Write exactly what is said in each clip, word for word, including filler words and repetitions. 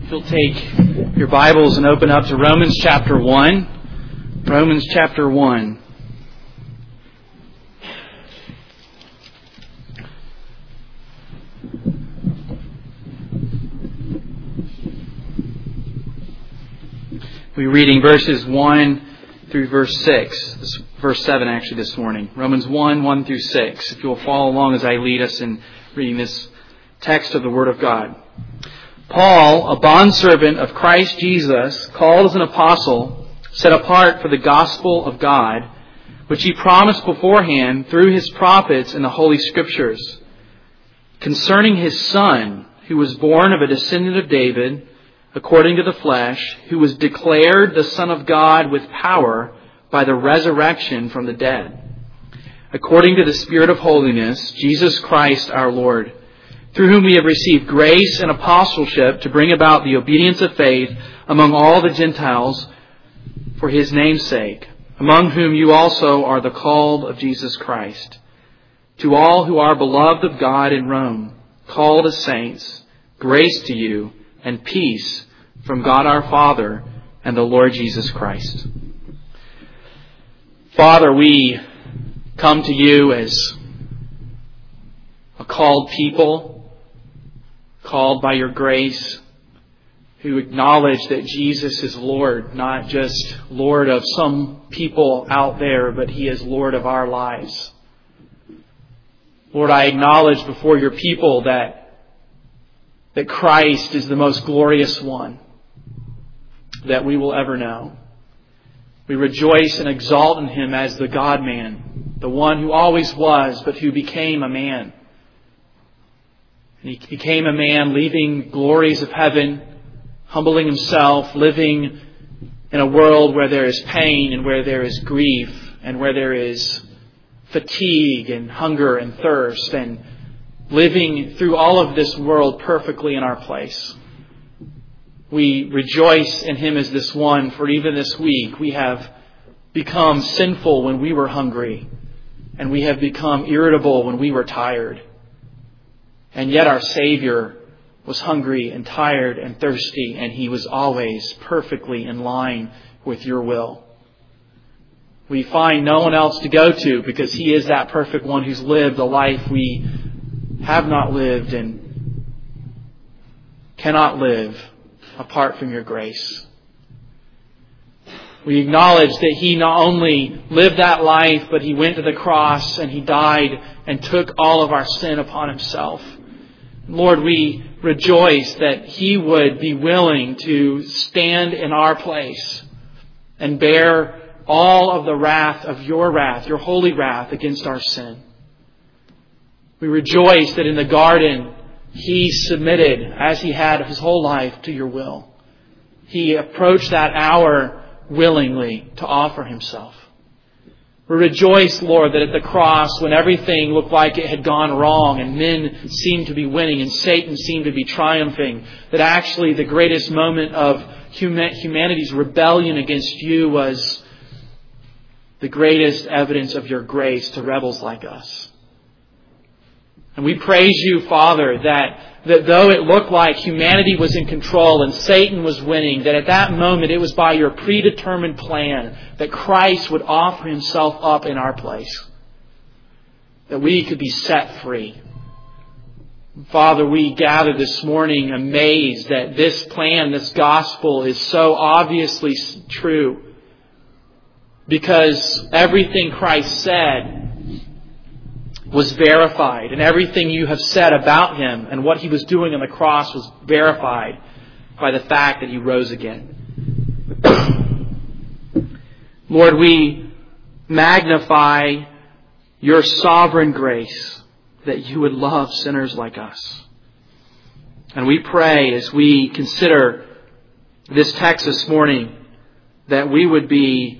If you'll take your Bibles and open up to Romans chapter one. Romans chapter one. We're reading verses one through verse six. This, verse seven actually this morning. Romans one, one through six. If you'll follow along as I lead us in reading this text of the Word of God. Paul, a bondservant of Christ Jesus, called as an apostle, set apart for the gospel of God, which he promised beforehand through his prophets in the Holy Scriptures, concerning his Son, who was born of a descendant of David, according to the flesh, who was declared the Son of God with power by the resurrection from the dead, according to the Spirit of holiness, Jesus Christ our Lord, through whom we have received grace and apostleship to bring about the obedience of faith among all the Gentiles for his name's sake, among whom you also are the called of Jesus Christ. To all who are beloved of God in Rome, called as saints, grace to you and peace from God our Father and the Lord Jesus Christ. Father, we come to you as a called people, called by your grace, who acknowledge that Jesus is Lord, not just Lord of some people out there, but he is Lord of our lives. Lord, I acknowledge before your people that, that Christ is the most glorious one that we will ever know. We rejoice and exalt in him as the God-man, the one who always was, but who became a man. He became a man, leaving glories of heaven, humbling himself, living in a world where there is pain and where there is grief and where there is fatigue and hunger and thirst, and living through all of this world perfectly in our place. We rejoice in him as this one, for even this week we have become sinful when we were hungry, and we have become irritable when we were tired. And yet our Savior was hungry and tired and thirsty, and he was always perfectly in line with your will. We find no one else to go to because he is that perfect one who's lived a life we have not lived and cannot live apart from your grace. We acknowledge that he not only lived that life, but he went to the cross and he died and took all of our sin upon himself. Lord, we rejoice that he would be willing to stand in our place and bear all of the wrath of your wrath, your holy wrath against our sin. We rejoice that in the garden he submitted, as he had his whole life, to your will. He approached that hour willingly to offer himself. We rejoice, Lord, that at the cross, when everything looked like it had gone wrong and men seemed to be winning and Satan seemed to be triumphing, that actually the greatest moment of humanity's rebellion against you was the greatest evidence of your grace to rebels like us. And we praise you, Father, that, that though it looked like humanity was in control and Satan was winning, that at that moment it was by your predetermined plan that Christ would offer himself up in our place, that we could be set free. Father, we gather this morning amazed that this plan, this gospel, is so obviously true, because everything Christ said was verified, and everything you have said about him and what he was doing on the cross was verified by the fact that he rose again. Lord, we magnify your sovereign grace that you would love sinners like us. And we pray as we consider this text this morning that we would be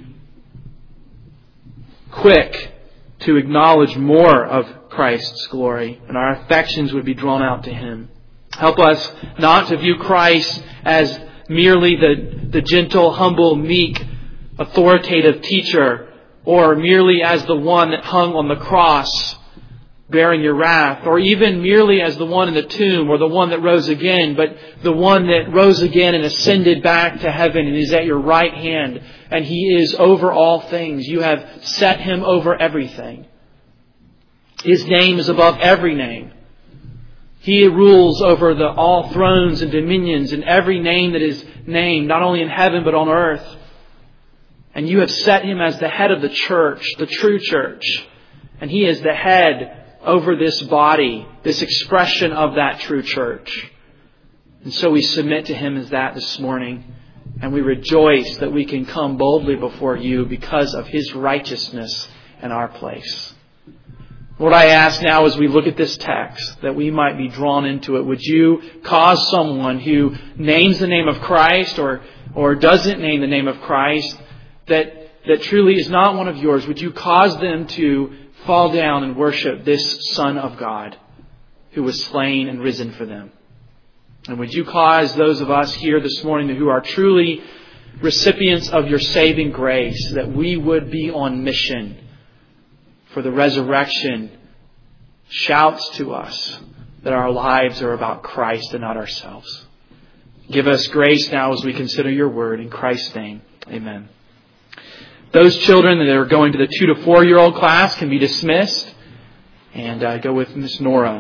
quick to acknowledge more of Christ's glory, and our affections would be drawn out to him. Help us not to view Christ as merely the, the gentle, humble, meek, authoritative teacher, or merely as the one that hung on the cross bearing your wrath, or even merely as the one in the tomb or the one that rose again, but the one that rose again and ascended back to heaven and is at your right hand, and He is over all things. You have set Him over everything. His name is above every name. He rules over the all thrones and dominions and every name that is named, not only in heaven but on earth. And you have set Him as the head of the church, the true church. And He is the head over this body, this expression of that true church. And so we submit to Him as that this morning. And we rejoice that we can come boldly before You because of His righteousness in our place. Lord, I ask now as we look at this text that we might be drawn into it. Would You cause someone who names the name of Christ or, or doesn't name the name of Christ that, that truly is not one of Yours, would You cause them to fall down and worship this Son of God who was slain and risen for them? And would You cause those of us here this morning who are truly recipients of Your saving grace that we would be on mission for the resurrection shouts to us that our lives are about Christ and not ourselves. Give us grace now as we consider Your word. In Christ's name, amen. Those children that are going to the two to four year old class can be dismissed, and uh, go with Miss Nora.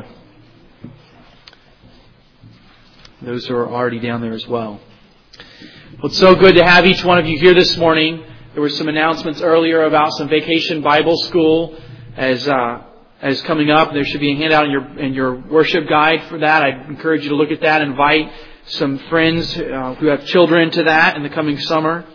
Those who are already down there as well. Well, it's so good to have each one of you here this morning. There were some announcements earlier about some Vacation Bible School as uh, as coming up. There should be a handout in your in your worship guide for that. I'd encourage you to look at that. Invite some friends uh, who have children to that in the coming summer.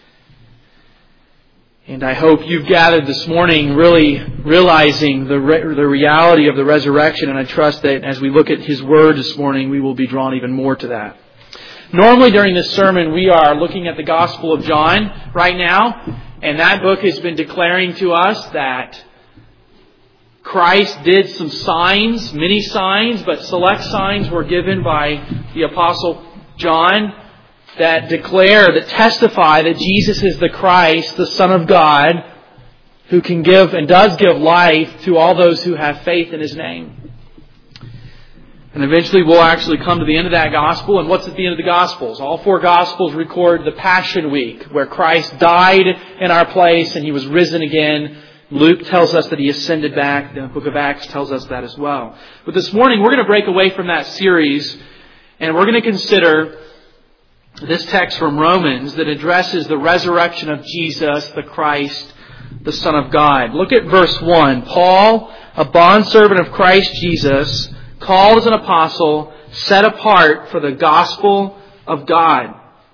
And I hope you've gathered this morning really realizing the re- the reality of the resurrection. And I trust that as we look at His Word this morning, we will be drawn even more to that. Normally during this sermon, we are looking at the Gospel of John right now. And that book has been declaring to us that Christ did some signs, many signs, but select signs were given by the Apostle John that declare, that testify that Jesus is the Christ, the Son of God, who can give and does give life to all those who have faith in His name. And eventually we'll actually come to the end of that gospel. And what's at the end of the Gospels? All four Gospels record the Passion Week, where Christ died in our place and He was risen again. Luke tells us that He ascended back. The book of Acts tells us that as well. But this morning we're going to break away from that series, and we're going to consider this text from Romans that addresses the resurrection of Jesus, the Christ, the Son of God. Look at verse one. Paul, a bondservant of Christ Jesus, called as an apostle, set apart for the gospel of God.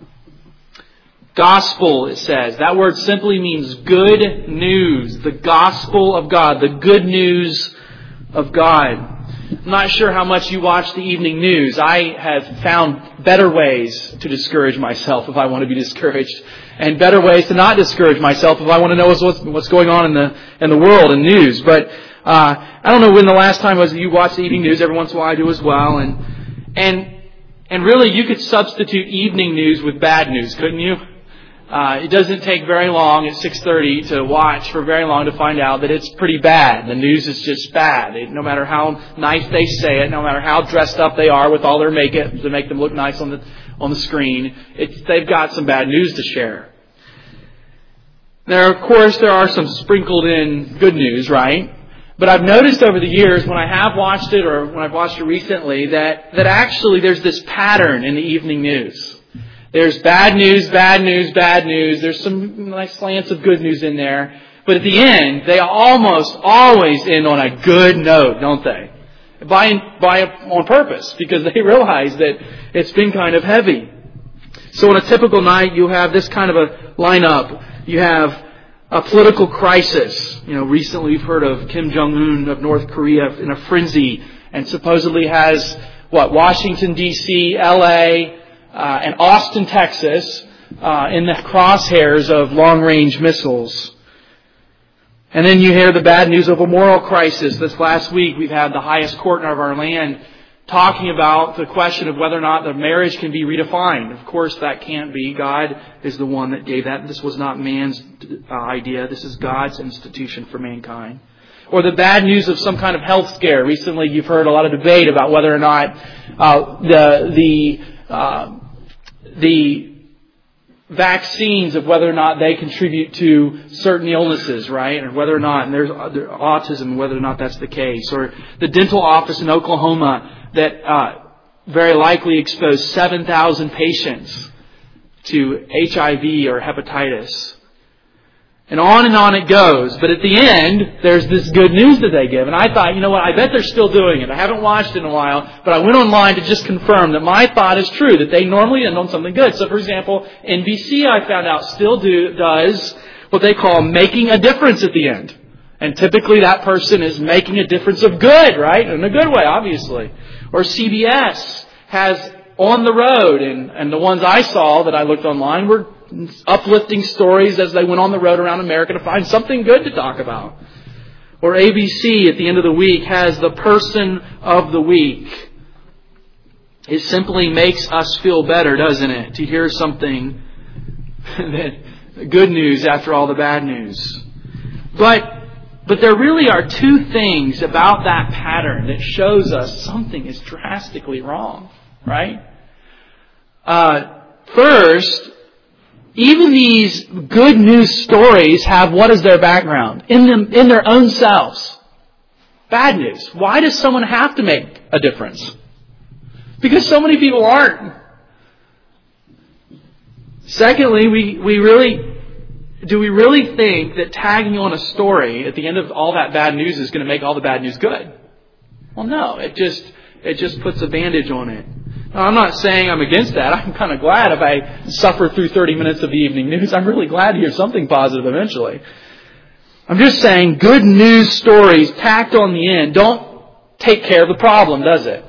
Gospel, it says. That word simply means good news. The gospel of God. The good news of God. I'm not sure how much you watch the evening news. I have found better ways to discourage myself if I want to be discouraged, and better ways to not discourage myself if I want to know what's what's going on in the in the world and news. But uh, I don't know when the last time was that you watched the evening news. Every once in a while I do as well, and and and really you could substitute evening news with bad news, couldn't you? Uh, it doesn't take very long at six thirty to watch for very long to find out that it's pretty bad. The news is just bad. It, no matter how nice they say it, no matter how dressed up they are with all their makeup to make them look nice on the on the screen, it's, they've got some bad news to share. There, of course, there are some sprinkled in good news, right? But I've noticed over the years when I have watched it or when I've watched it recently that, that actually there's this pattern in the evening news. There's bad news, bad news, bad news. There's some nice slants of good news in there. But at the end, they almost always end on a good note, don't they? By, by on purpose, because they realize that it's been kind of heavy. So on a typical night, you have this kind of a lineup. You have a political crisis. You know, recently we've heard of Kim Jong-un of North Korea in a frenzy and supposedly has, what, Washington, D C, L A, Uh, and Austin, Texas, uh, in the crosshairs of long-range missiles. And then you hear the bad news of a moral crisis. This last week, we've had the highest court of our land talking about the question of whether or not the marriage can be redefined. Of course, that can't be. God is the one that gave that. This was not man's uh, idea. This is God's institution for mankind. or the bad news of some kind of health scare. Recently, you've heard a lot of debate about whether or not uh, the the uh, the vaccines, of whether or not they contribute to certain illnesses, right? Or whether or not, and there's autism, whether or not that's the case. Or the dental office in Oklahoma that uh, very likely exposed seven thousand patients to H I V or hepatitis. And on and on it goes. But at the end, there's this good news that they give. And I thought, you know what, I bet they're still doing it. I haven't watched it in a while, but I went online to just confirm that my thought is true, that they normally end on something good. So, for example, N B C, I found out, still do does what they call making a difference at the end. And typically that person is making a difference of good, right? In a good way, obviously. Or C B S has On the Road, and, and the ones I saw that I looked online were uplifting stories as they went on the road around America to find something good to talk about. Or A B C at the end of the week has the Person of the Week. It simply makes us feel better, doesn't it, to hear something that good news after all the bad news. But but there really are two things about that pattern that shows us something is drastically wrong, right? Uh, first, even these good news stories have what is their background? In them, in their own selves. Bad news. Why does someone have to make a difference? Because so many people aren't. Secondly, we, we really, do we really think that tagging on a story at the end of all that bad news is going to make all the bad news good? Well, no. It just, it just puts a bandage on it. Now, I'm not saying I'm against that. I'm kind of glad if I suffer through thirty minutes of the evening news. I'm really glad to hear something positive eventually. I'm just saying good news stories tacked on the end don't take care of the problem, does it?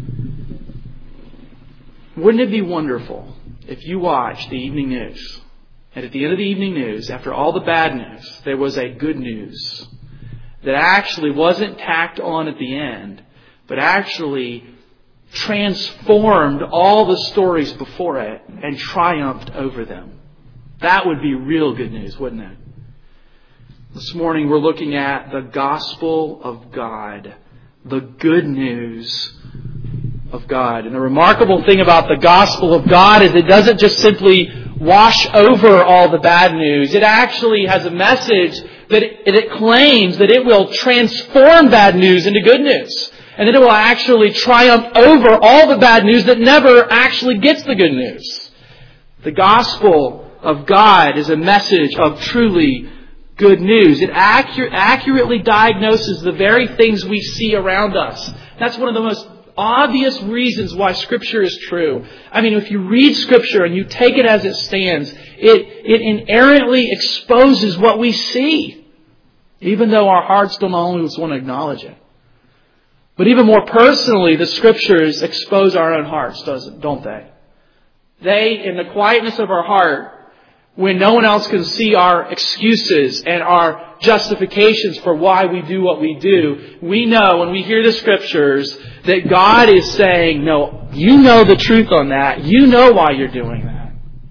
Wouldn't it be wonderful if you watched the evening news, and at the end of the evening news, after all the bad news, there was a good news that actually wasn't tacked on at the end, but actually transformed all the stories before it and triumphed over them. That would be real good news, wouldn't it? This morning we're looking at the gospel of God, the good news of God. And the remarkable thing about the gospel of God is it doesn't just simply wash over all the bad news. It actually has a message that it, it claims that it will transform bad news into good news. And that it will actually triumph over all the bad news that never actually gets the good news. The gospel of God is a message of truly good news. It accurate, accurately diagnoses the very things we see around us. That's one of the most obvious reasons why Scripture is true. I mean, if you read Scripture and you take it as it stands, it, it inerrantly exposes what we see, even though our hearts don't always want to acknowledge it. But even more personally, the Scriptures expose our own hearts, don't they? They, in the quietness of our heart, when no one else can see our excuses and our justifications for why we do what we do, we know when we hear the Scriptures that God is saying, no, you know the truth on that. You know why you're doing that.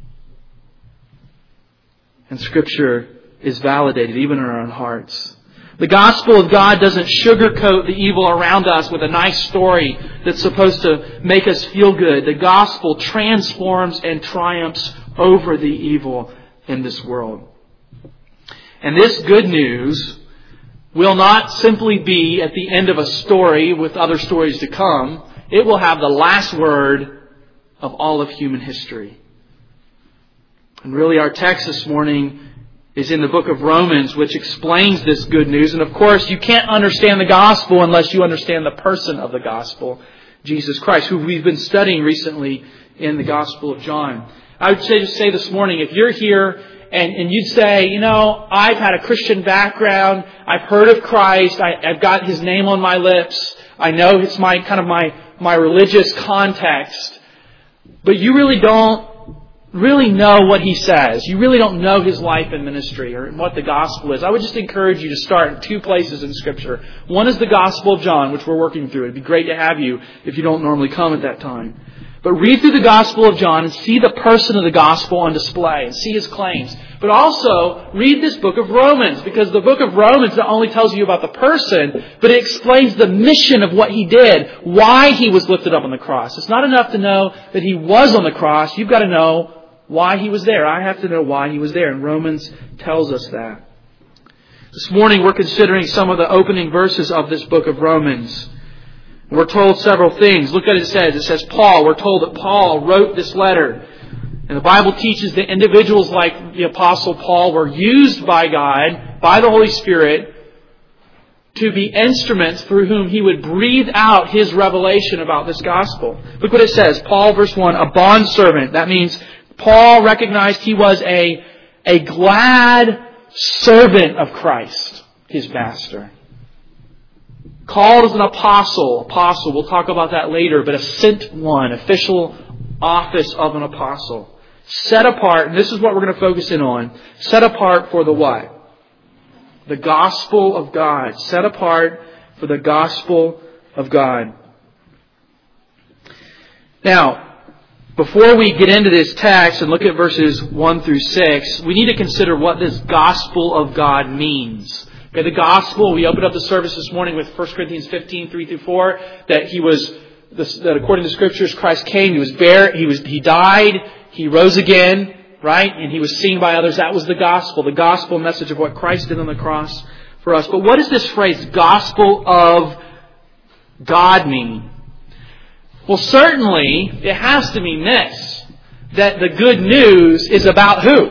And Scripture is validated even in our own hearts. The gospel of God doesn't sugarcoat the evil around us with a nice story that's supposed to make us feel good. The gospel transforms and triumphs over the evil in this world. And this good news will not simply be at the end of a story with other stories to come. It will have the last word of all of human history. And really our text this morning is in the book of Romans, which explains this good news. And of course, you can't understand the gospel unless you understand the person of the gospel, Jesus Christ, who we've been studying recently in the Gospel of John. I would say, just say this morning, if you're here and, and you'd say, you know, I've had a Christian background, I've heard of Christ, I, I've got His name on my lips, I know it's my kind of my, my religious context, but you really don't really know what He says. You really don't know His life and ministry or what the gospel is. I would just encourage you to start in two places in Scripture. One is the Gospel of John, which we're working through. It'd be great to have you if you don't normally come at that time. But read through the Gospel of John and see the person of the Gospel on display and see his claims. But also read this book of Romans, because the book of Romans not only tells you about the person, but it explains the mission of what he did, why he was lifted up on the cross. It's not enough to know that he was on the cross. You've got to know why he was there. I have to know why he was there. And Romans tells us that. This morning we're considering some of the opening verses of this book of Romans. We're told several things. Look at what it says. It says Paul. We're told that Paul wrote this letter. And the Bible teaches that individuals like the Apostle Paul were used by God, by the Holy Spirit, to be instruments through whom he would breathe out his revelation about this gospel. Look what it says. Paul, verse one, a bondservant. That means Paul recognized he was a, a glad servant of Christ, his master. Called as an apostle. Apostle, we'll talk about that later, but a sent one, official office of an apostle. Set apart, and this is what we're going to focus in on. Set apart for the what? The gospel of God. Set apart for the gospel of God. Now, before we get into this text and look at verses one through six, we need to consider what this gospel of God means. Okay, the gospel, we opened up the service this morning with First Corinthians fifteen, three through four, that he was, that according to the Scriptures, Christ came, he was buried, he was, he died, he rose again, right? And he was seen by others. That was the gospel, the gospel message of what Christ did on the cross for us. But what does this phrase, gospel of God, mean? Well, certainly, it has to mean this, that the good news is about who?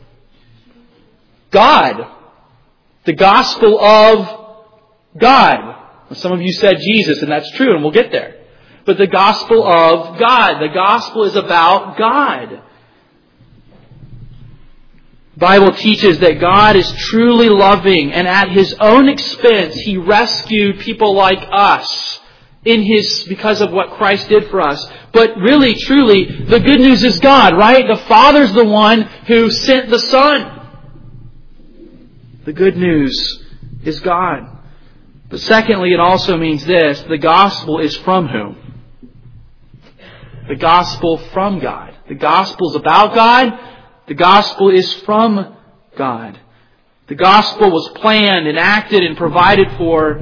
God. The gospel of God. Some of you said Jesus, and that's true, and we'll get there. But the gospel of God. The gospel is about God. The Bible teaches that God is truly loving, and at His own expense, He rescued people like us in His, because of what Christ did for us. But really, truly, the good news is God, right? The Father's the one who sent the Son. The good news is God. But secondly, it also means this. The gospel is from whom? The gospel from God. The gospel is about God. The gospel is from God. The gospel was planned and acted and provided for,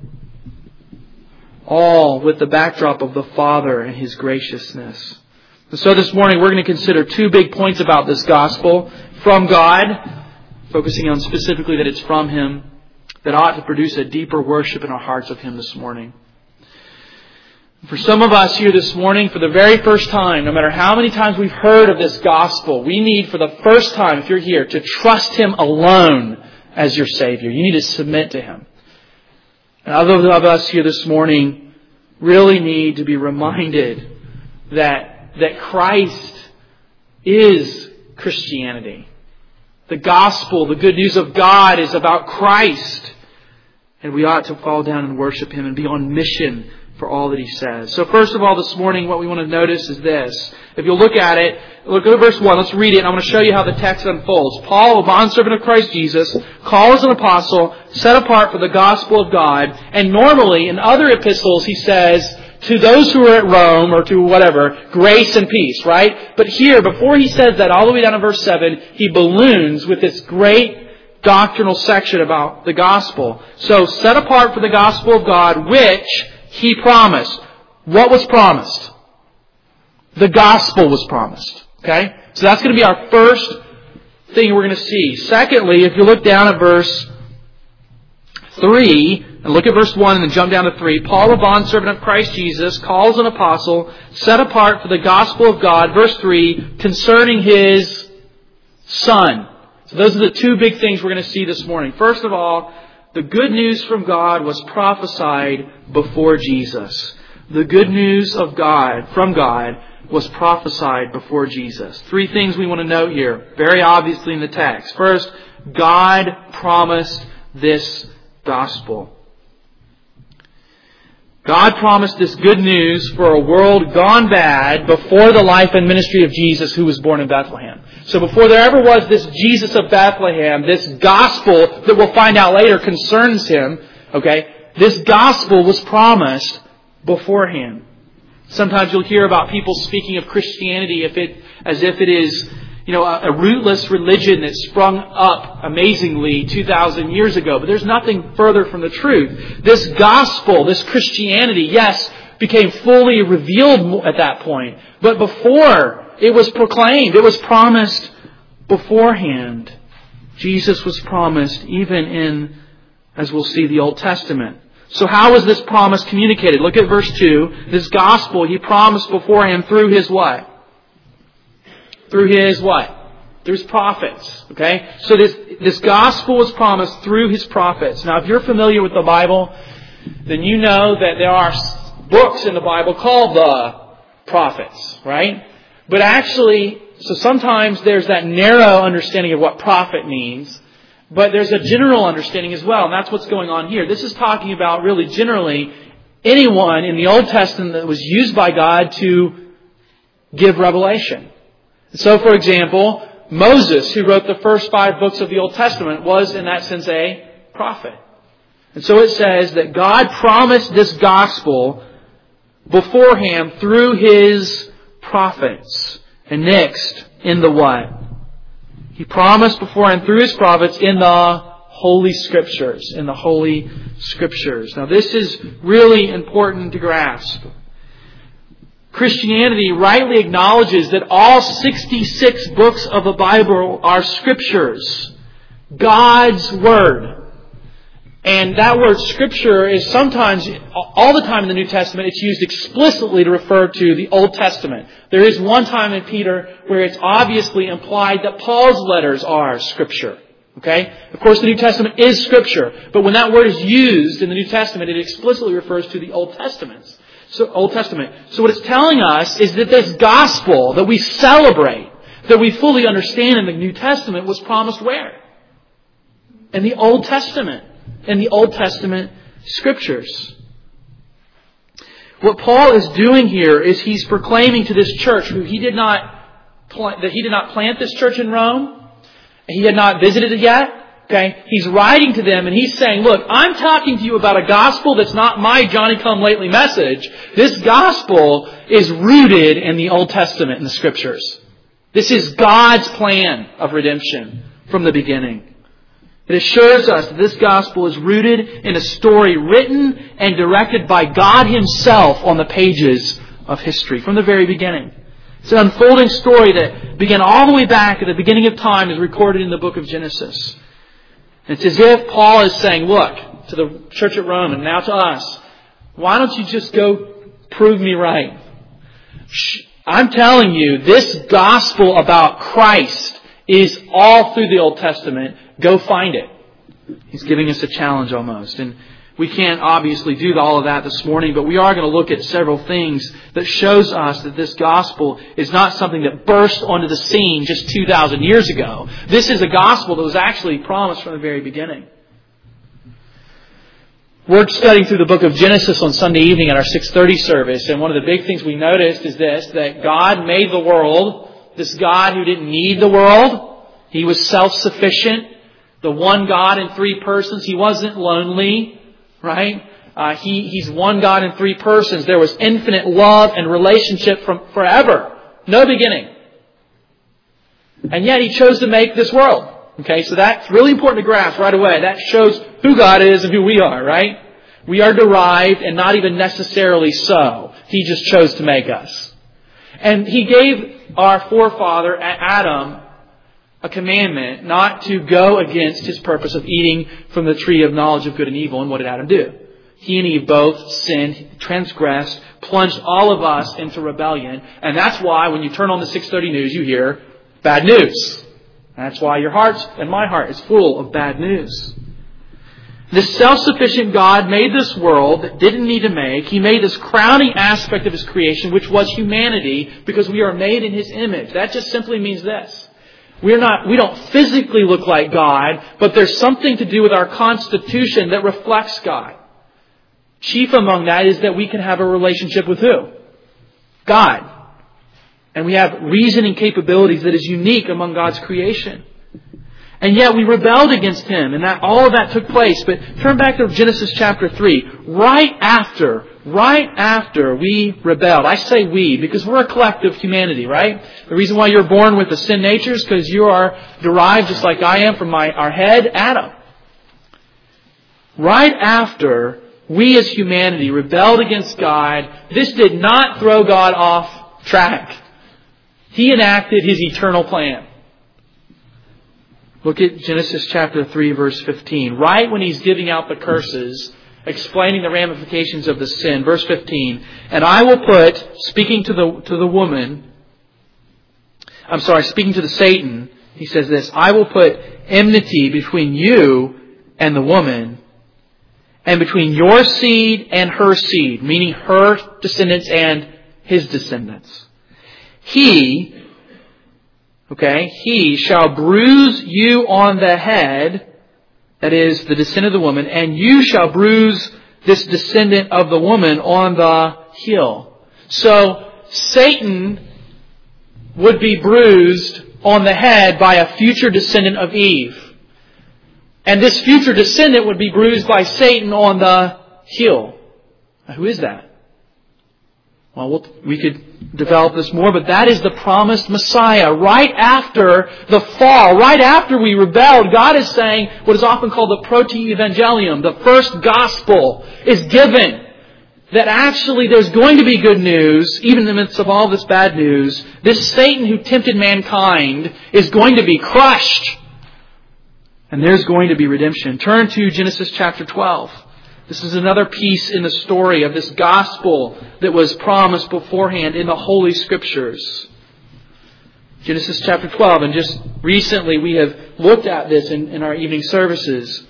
all with the backdrop of the Father and His graciousness. And so this morning we're going to consider two big points about this gospel. From God, focusing on specifically that it's from Him, that ought to produce a deeper worship in our hearts of Him this morning. For some of us here this morning, for the very first time, no matter how many times we've heard of this gospel, we need for the first time, if you're here, to trust Him alone as your Savior. You need to submit to Him. And others of us here this morning really need to be reminded that, that Christ is Christianity. The gospel, the good news of God, is about Christ. And we ought to fall down and worship Him and be on mission for all that He says. So first of all, this morning, what we want to notice is this. If you'll look at it, look at verse one. Let's read it, and I'm going to show you how the text unfolds. Paul, a bondservant of Christ Jesus, called as an apostle, set apart for the gospel of God. And normally, in other epistles, he says, to those who are at Rome, or to whatever, grace and peace, right? But here, before he says that, all the way down to verse seven, he balloons with this great doctrinal section about the gospel. So, set apart for the gospel of God, which He promised. What was promised? The gospel was promised. Okay? So that's going to be our first thing we're going to see. Secondly, if you look down at verse three, and look at verse one and then jump down to three. Paul, a bondservant of Christ Jesus, calls an apostle, set apart for the gospel of God. Verse three, concerning His Son. So those are the two big things we're going to see this morning. First of all, the good news from God was prophesied before Jesus. The good news of God, from God, was prophesied before Jesus. Three things we want to note here, very obviously in the text. First, God promised this gospel. God promised this good news for a world gone bad before the life and ministry of Jesus, who was born in Bethlehem. So before there ever was this Jesus of Bethlehem, this gospel that we'll find out later concerns Him, okay, this gospel was promised beforehand. Sometimes you'll hear about people speaking of Christianity if it, as if it is, you know, a, a rootless religion that sprung up amazingly two thousand years ago. But there's nothing further from the truth. This gospel, this Christianity, yes, became fully revealed at that point. But before it was proclaimed, it was promised beforehand. Jesus was promised even in, as we'll see, the Old Testament. So how was this promise communicated? Look at verse two. This gospel He promised beforehand through His what? Through His what? Through His prophets. Okay? So this, this gospel was promised through His prophets. Now if you're familiar with the Bible, then you know that there are books in the Bible called the prophets, right? But actually, so sometimes there's that narrow understanding of what prophet means, but there's a general understanding as well, and that's what's going on here. This is talking about really generally anyone in the Old Testament that was used by God to give revelation. So, for example, Moses, who wrote the first five books of the Old Testament, was in that sense a prophet. And so it says that God promised this gospel beforehand through His prophets. And next, in the what? He promised beforehand through His prophets in the Holy Scriptures. In the Holy Scriptures. Now this is really important to grasp. Christianity rightly acknowledges that all sixty-six books of the Bible are Scriptures. God's Word. And that word Scripture is sometimes, all the time in the New Testament, it's used explicitly to refer to the Old Testament. There is one time in Peter where it's obviously implied that Paul's letters are Scripture. Okay? Of course, the New Testament is Scripture. But when that word is used in the New Testament, it explicitly refers to the Old Testament. So, Old Testament. So what it's telling us is that this gospel that we celebrate, that we fully understand in the New Testament, was promised where? In the Old Testament. In the Old Testament Scriptures. What Paul is doing here is he's proclaiming to this church, who he did not pl- that he did not plant this church in Rome, he had not visited it yet. Okay, he's writing to them and he's saying, "Look, I'm talking to you about a gospel that's not my Johnny-come-lately message. This gospel is rooted in the Old Testament in the Scriptures. This is God's plan of redemption from the beginning." It assures us that this gospel is rooted in a story written and directed by God Himself on the pages of history from the very beginning. It's an unfolding story that began all the way back at the beginning of time, as recorded in the book of Genesis. And it's as if Paul is saying, look, to the church at Rome and now to us, why don't you just go prove me right? I'm telling you, this gospel about Christ is all through the Old Testament. Go find it. He's giving us a challenge almost. And we can't obviously do all of that this morning, but we are going to look at several things that shows us that this gospel is not something that burst onto the scene just two thousand years ago. This is a gospel that was actually promised from the very beginning. We're studying through the book of Genesis on Sunday evening at our six thirty service, and one of the big things we noticed is this, that God made the world, this God who didn't need the world. He was self-sufficient. The one God in three persons. He wasn't lonely, right? Uh, he, he's one God in three persons. There was infinite love and relationship from forever. No beginning. And yet He chose to make this world. Okay, so that's really important to grasp right away. That shows who God is and who we are, right? We are derived and not even necessarily so. He just chose to make us. And He gave our forefather Adam a commandment not to go against His purpose of eating from the tree of knowledge of good and evil. And what did Adam do? He and Eve both sinned, transgressed, plunged all of us into rebellion. And that's why when you turn on the six thirty news, you hear bad news. That's why your heart and my heart is full of bad news. This self-sufficient God made this world that didn't need to make. He made this crowning aspect of His creation, which was humanity, because we are made in His image. That just simply means this. We're not, we don't physically look like God, but there's something to do with our constitution that reflects God. Chief among that is that we can have a relationship with who? God. And we have reasoning capabilities that is unique among God's creation. And yet we rebelled against Him, and that all of that took place. But turn back to Genesis chapter three. Right after right after we rebelled. I say we because we're a collective humanity, right? The reason why you're born with a sin nature is because you are derived, just like I am, from my our head, Adam. Right after we as humanity rebelled against God, this did not throw God off track. He enacted His eternal plan. Look at Genesis chapter three, verse fifteen. Right when He's giving out the curses, explaining the ramifications of the sin. Verse fifteen. And I will put, speaking to the to the woman, I'm sorry, speaking to the Satan, He says this, I will put enmity between you and the woman, and between your seed and her seed, meaning her descendants and his descendants. He, okay, he shall bruise you on the head, that is, the descendant of the woman, and you shall bruise this descendant of the woman on the heel. So, Satan would be bruised on the head by a future descendant of Eve. And this future descendant would be bruised by Satan on the heel. Now, who is that? Well, we'll, we could develop this more, but that is the promised Messiah. Right after the fall, right after we rebelled, God is saying what is often called the proto-evangelium. The first gospel is given. That actually there's going to be good news, even in the midst of all this bad news. This Satan who tempted mankind is going to be crushed. And there's going to be redemption. Turn to Genesis chapter twelve. This is another piece in the story of this gospel that was promised beforehand in the Holy Scriptures. Genesis chapter twelve. And just recently we have looked at this in, in our evening services.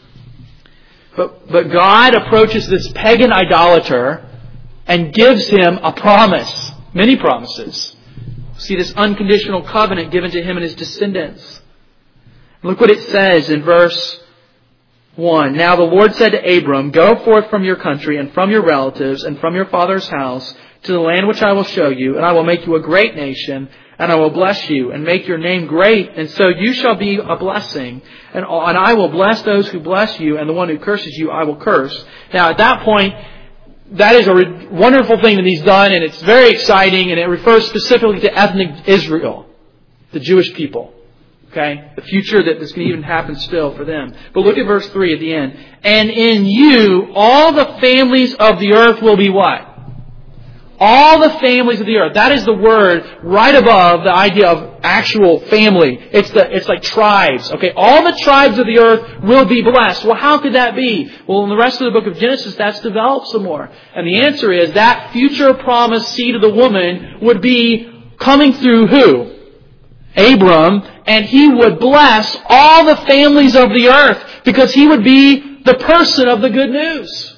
But, but God approaches this pagan idolater and gives him a promise. Many promises. See this unconditional covenant given to him and his descendants. Look what it says in verse one. Now the Lord said to Abram, go forth from your country and from your relatives and from your father's house to the land which I will show you, and I will make you a great nation, and I will bless you and make your name great, and so you shall be a blessing. And, and I will bless those who bless you, and the one who curses you I will curse. Now at that point, that is a re- wonderful thing that he's done, and it's very exciting, and it refers specifically to ethnic Israel, the Jewish people. Okay? The future that this can even happen still for them. But look at verse three at the end. And in you, all the families of the earth will be what? All the families of the earth. That is the word right above the idea of actual family. It's the it's like tribes. Okay? All the tribes of the earth will be blessed. Well, how could that be? Well, in the rest of the book of Genesis, that's developed some more. And the answer is that future promised seed of the woman would be coming through who? Abram, and he would bless all the families of the earth because he would be the person of the good news.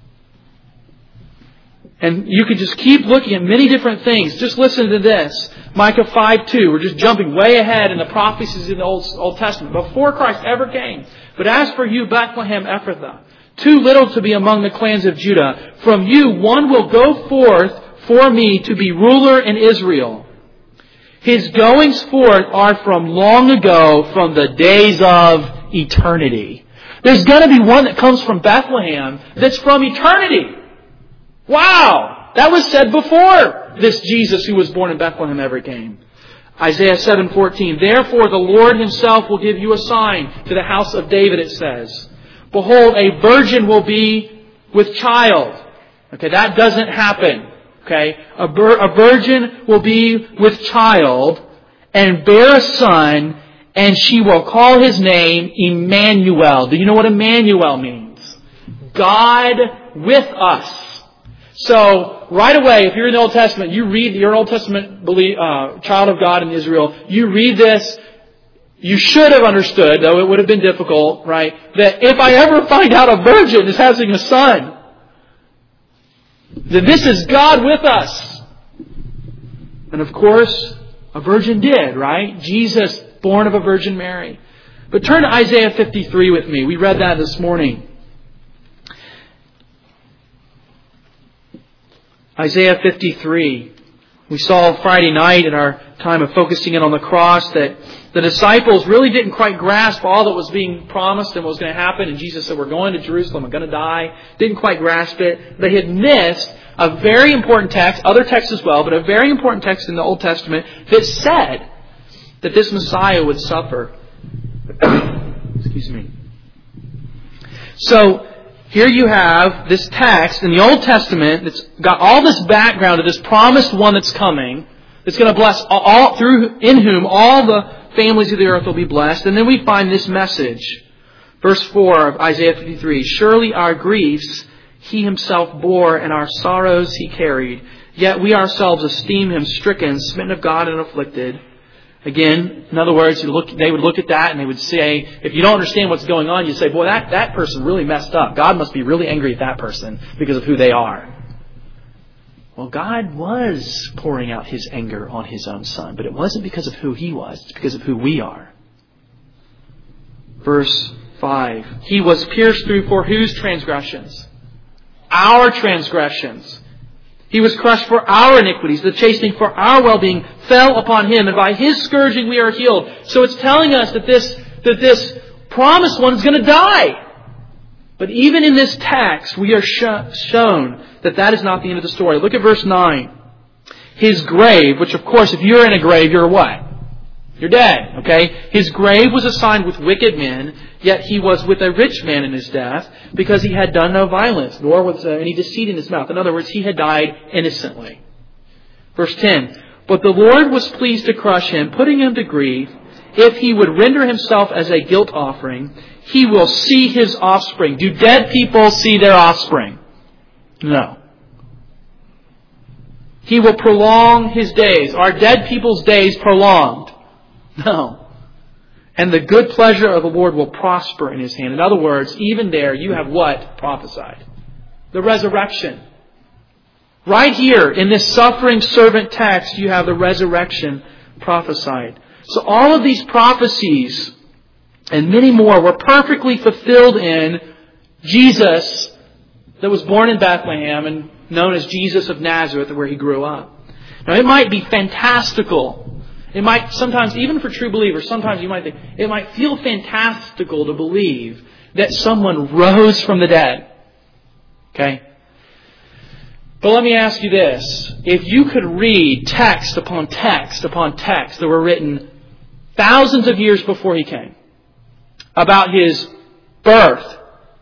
And you could just keep looking at many different things. Just listen to this. Micah five two. We're just jumping way ahead in the prophecies in the Old, Old Testament, before Christ ever came. But as for you, Bethlehem Ephrathah, too little to be among the clans of Judah, from you one will go forth for me to be ruler in Israel. His goings forth are from long ago, from the days of eternity. There's going to be one that comes from Bethlehem that's from eternity. Wow! That was said before this Jesus who was born in Bethlehem ever came. Isaiah seven fourteen. Therefore the Lord Himself will give you a sign to the house of David, it says. Behold, a virgin will be with child. Okay, that doesn't happen. Okay, a, vir- a virgin will be with child and bear a son, and she will call his name Emmanuel. Do you know what Emmanuel means? God with us. So, right away, if you're in the Old Testament, you read, you're an Old Testament believe, uh, child of God in Israel, you read this, you should have understood, though it would have been difficult, right, that if I ever find out a virgin is having a son, that this is God with us. And of course, a virgin did, right? Jesus, born of a Virgin Mary. But turn to Isaiah fifty-three with me. We read that this morning. Isaiah fifty-three. We saw Friday night in our time of focusing in on the cross that the disciples really didn't quite grasp all that was being promised and what was going to happen. And Jesus said, we're going to Jerusalem, I'm going to die. Didn't quite grasp it. They had missed a very important text, other texts as well, but a very important text in the Old Testament that said that this Messiah would suffer. Excuse me. So, here you have this text in the Old Testament that's got all this background of this promised one that's coming, that's going to bless all, through in whom all the families of the earth will be blessed. And then we find this message. Verse four of Isaiah fifty-three, surely our griefs He Himself bore, and our sorrows He carried. Yet we ourselves esteem Him stricken, smitten of God, and afflicted. Again, in other words, you look, they would look at that and they would say, if you don't understand what's going on, you say, boy, that, that person really messed up. God must be really angry at that person because of who they are. Well, God was pouring out His anger on His own Son, but it wasn't because of who He was. It's because of who we are. Verse five, He was pierced through for whose transgressions? Our transgressions. He was crushed for our iniquities. The chastening for our well-being fell upon Him, and by His scourging we are healed. So it's telling us that this, that this promised one is going to die. But even in this text, we are sh- shown that that is not the end of the story. Look at verse nine. His grave, which of course, if you're in a grave, you're what? You're dead, okay? His grave was assigned with wicked men, yet He was with a rich man in His death, because He had done no violence, nor was uh, any deceit in His mouth. In other words, He had died innocently. Verse ten, but the Lord was pleased to crush Him, putting Him to grief. If He would render Himself as a guilt offering, He will see His offspring. Do dead people see their offspring? No. He will prolong His days. Are dead people's days prolonged? No. And the good pleasure of the Lord will prosper in His hand. In other words, even there you have what prophesied? The resurrection. Right here in this suffering servant text, you have the resurrection prophesied. So all of these prophecies and many more were perfectly fulfilled in Jesus that was born in Bethlehem and known as Jesus of Nazareth, where He grew up. Now it might be fantastical. It might sometimes, even for true believers, sometimes you might think, it might feel fantastical to believe that someone rose from the dead. Okay? But let me ask you this. If you could read text upon text upon text that were written thousands of years before He came, about His birth,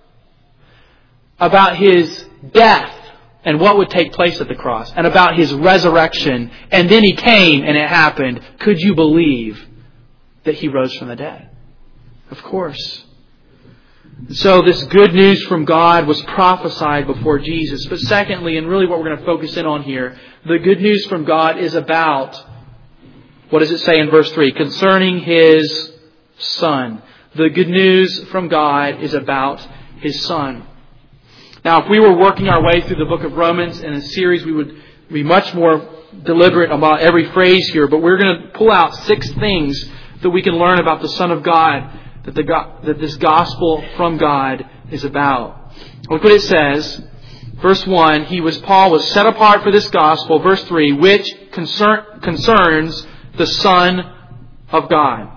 about His death, and what would take place at the cross, and about His resurrection, and then He came and it happened, could you believe that He rose from the dead? Of course. So this good news from God was prophesied before Jesus. But secondly, and really what we're going to focus in on here, the good news from God is about, what does it say in verse three? Concerning His Son. The good news from God is about His Son. Now, if we were working our way through the book of Romans in a series, we would be much more deliberate about every phrase here. But we're going to pull out six things that we can learn about the Son of God, that, the, that this gospel from God is about. Look what it says. Verse one, he was Paul was set apart for this gospel. Verse three, which concern, concerns the Son of God.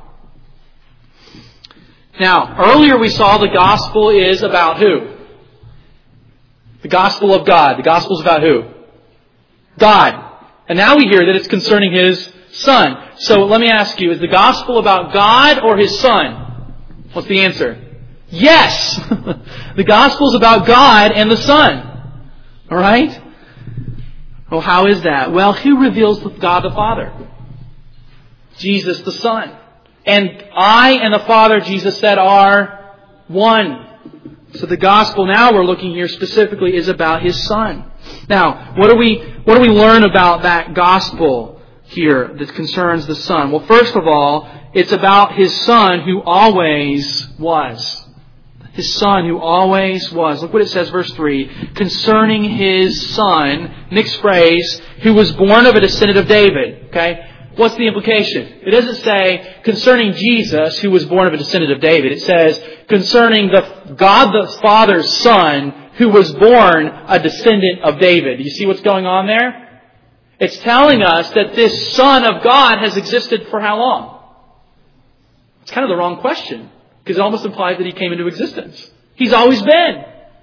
Now, earlier we saw the gospel is about who? The gospel of God. The gospel is about who? God. And now we hear that it's concerning His Son. So let me ask you, is the gospel about God or His Son? What's the answer? Yes! The gospel is about God and the Son. Alright? Well, how is that? Well, who reveals God the Father? Jesus the Son. And I and the Father, Jesus said, are one. So the gospel now we're looking here specifically is about His Son. Now, what do we what do we learn about that gospel here that concerns the Son? Well, first of all, it's about His Son who always was. His Son who always was. Look what it says, verse three. Concerning His Son, next phrase, who was born of a descendant of David. Okay? What's the implication? It doesn't say concerning Jesus, who was born of a descendant of David. It says concerning the God the Father's Son, who was born a descendant of David. Do you see what's going on there? It's telling us that this Son of God has existed for how long? It's kind of the wrong question, because it almost implies that He came into existence. He's always been.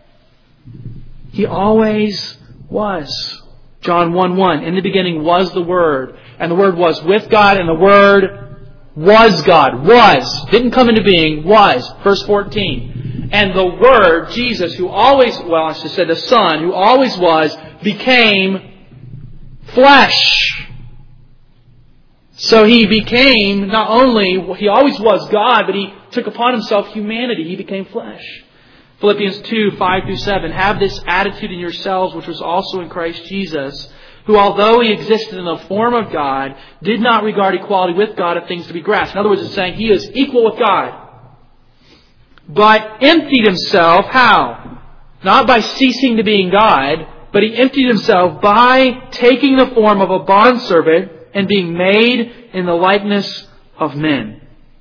He always was. John one one, in the beginning was the Word, and the Word was with God, and the Word was God. Was. Didn't come into being. Was. Verse fourteen. And the Word, Jesus, who always, well, I should say the Son, who always was, became flesh. So He became not only, He always was God, but He took upon Himself humanity. He became flesh. Philippians two, five through seven. Have this attitude in yourselves, which was also in Christ Jesus, who although He existed in the form of God, did not regard equality with God a things to be grasped. In other words, it's saying He is equal with God. But emptied Himself, how? Not by ceasing to being God, but He emptied Himself by taking the form of a bondservant and being made in the likeness of men.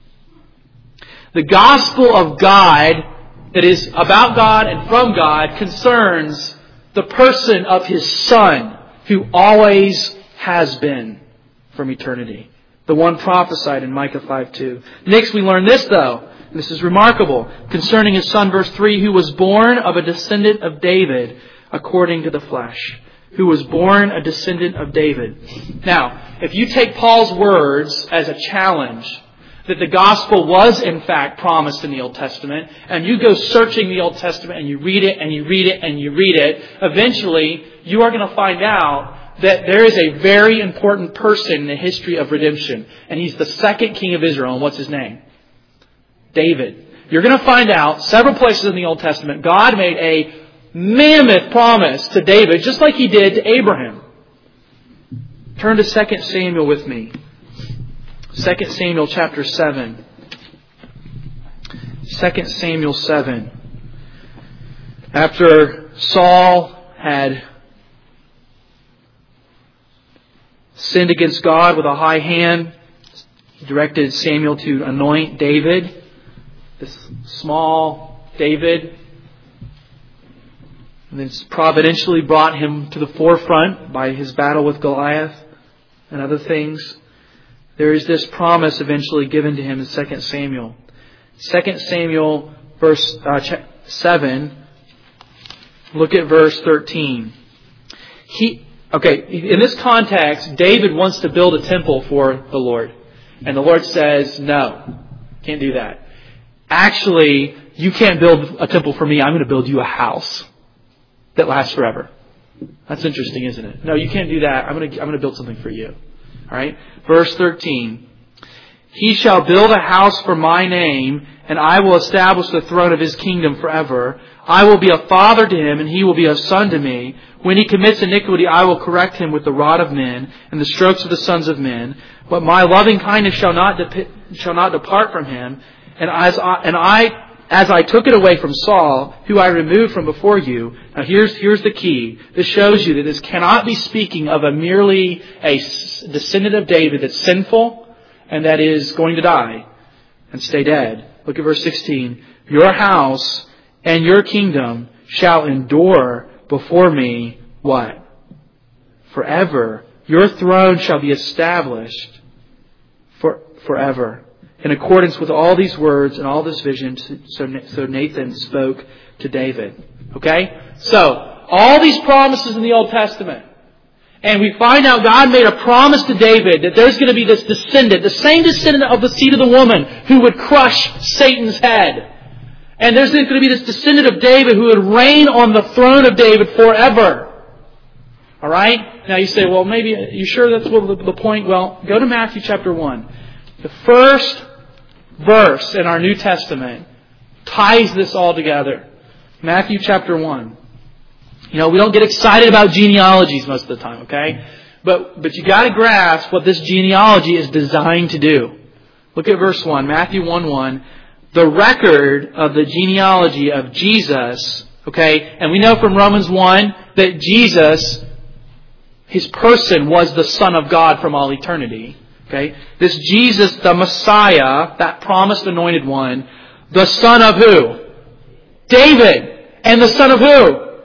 The gospel of God, that is about God and from God, concerns the person of His Son, who always has been from eternity. The one prophesied in Micah five two. Next we learn this though. This is remarkable. Concerning His Son, verse three, who was born of a descendant of David according to the flesh. Who was born a descendant of David. Now, if you take Paul's words as a challenge, that the gospel was in fact promised in the Old Testament, and you go searching the Old Testament and you read it and you read it and you read it, eventually you are going to find out that there is a very important person in the history of redemption. And He's the second king of Israel. And what's his name? David. You're going to find out several places in the Old Testament God made a mammoth promise to David, just like He did to Abraham. Turn to Second Samuel with me. Second Samuel chapter seven. Second Samuel seven. After Saul had sinned against God with a high hand, He directed Samuel to anoint David. This small David. And then providentially brought him to the forefront by his battle with Goliath and other things. There is this promise eventually given to him in Second Samuel. Second Samuel verse uh, seven. Look at verse thirteen. He okay, in this context, David wants to build a temple for the Lord. And the Lord says, no, can't do that. Actually, you can't build a temple for me. I'm going to build you a house that lasts forever. That's interesting, isn't it? No, you can't do that. I'm going to, I'm going to build something for you. All right. Verse thirteen. He shall build a house for my name, and I will establish the throne of His kingdom forever. I will be a father to him, and he will be a son to me. When he commits iniquity, I will correct him with the rod of men and the strokes of the sons of men. But my loving kindness shall not dep- shall not depart from him. And as I, and I, as I took it away from Saul, who I removed from before you. Now here's here's the key. This shows you that this cannot be speaking of a merely a descendant of David that's sinful and that is going to die and stay dead. Look at verse sixteen. Your house and your kingdom shall endure before me, what? Forever. Your throne shall be established for forever. In accordance with all these words and all this vision, so, so Nathan spoke to David. Okay? So, all these promises in the Old Testament. And we find out God made a promise to David that there's going to be this descendant, the same descendant of the seed of the woman who would crush Satan's head. And there's going to be this descendant of David who would reign on the throne of David forever. Alright? Now you say, well, maybe, you sure that's what the point? Well, go to Matthew chapter one. The first verse in our New Testament ties this all together. Matthew chapter one. You know, we don't get excited about genealogies most of the time, okay? But but you got to grasp what this genealogy is designed to do. Look at verse one, Matthew one one. The record of the genealogy of Jesus, okay? And we know from Romans one that Jesus, His person was the Son of God from all eternity. Okay? This Jesus, the Messiah, that promised anointed one, the son of who? David. And the son of who?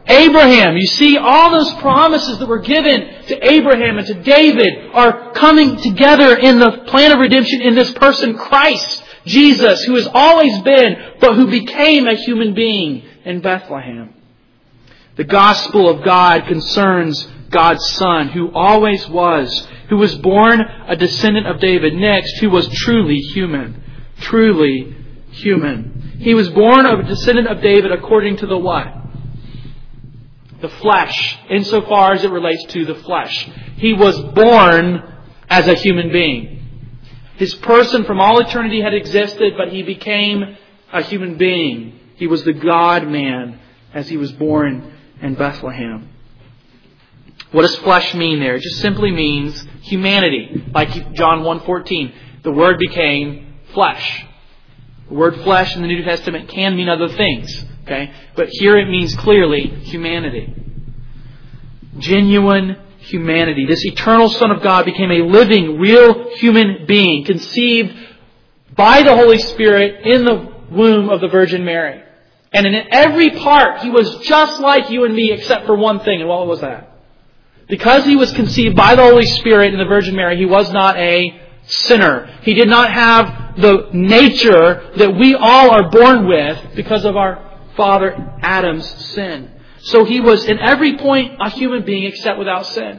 Abraham. You see, all those promises that were given to Abraham and to David are coming together in the plan of redemption in this person, Christ, Jesus, who has always been, but who became a human being in Bethlehem. The gospel of God concerns God's Son, who always was, who was born a descendant of David. Next, who was truly human. Truly human. He was born of a descendant of David according to the what? The flesh, insofar as it relates to the flesh. He was born as a human being. His person from all eternity had existed, but He became a human being. He was the God-man as He was born in Bethlehem. What does flesh mean there? It just simply means humanity. Like John one fourteen, the Word became flesh. The word flesh in the New Testament can mean other things. Okay? But here it means clearly humanity. Genuine humanity. This eternal Son of God became a living, real human being, conceived by the Holy Spirit in the womb of the Virgin Mary. And in every part, He was just like you and me, except for one thing. And what was that? Because He was conceived by the Holy Spirit in the Virgin Mary, He was not a sinner. He did not have the nature that we all are born with because of our father Adam's sin. So He was in every point a human being except without sin.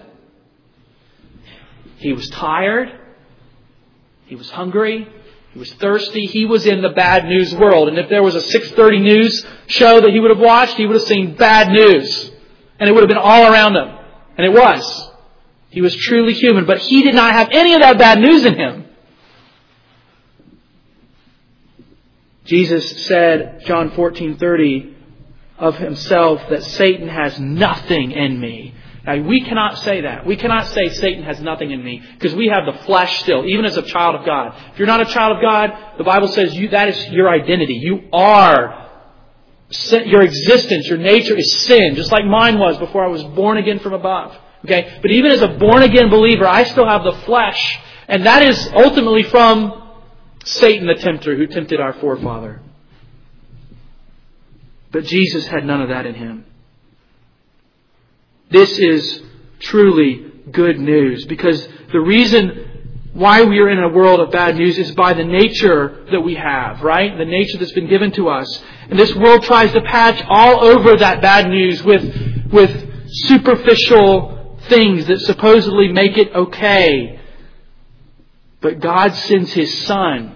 He was tired. He was hungry. He was thirsty. He was in the bad news world. And if there was a six thirty news show that he would have watched, he would have seen bad news. And it would have been all around him. And it was. He was truly human. But He did not have any of that bad news in Him. Jesus said, John fourteen thirty, of Himself that Satan has nothing in me. Now, we cannot say that. We cannot say Satan has nothing in me because we have the flesh still, even as a child of God. If you're not a child of God, the Bible says you, that is your identity. You are, your existence, your nature is sin, just like mine was before I was born again from above. Okay? But even as a born again believer, I still have the flesh, and that is ultimately from Satan the tempter who tempted our forefather. But Jesus had none of that in Him. This is truly good news, because the reason why we are in a world of bad news is by the nature that we have, right? The nature that's been given to us. And this world tries to patch all over that bad news with, with superficial things that supposedly make it okay. But God sends His Son,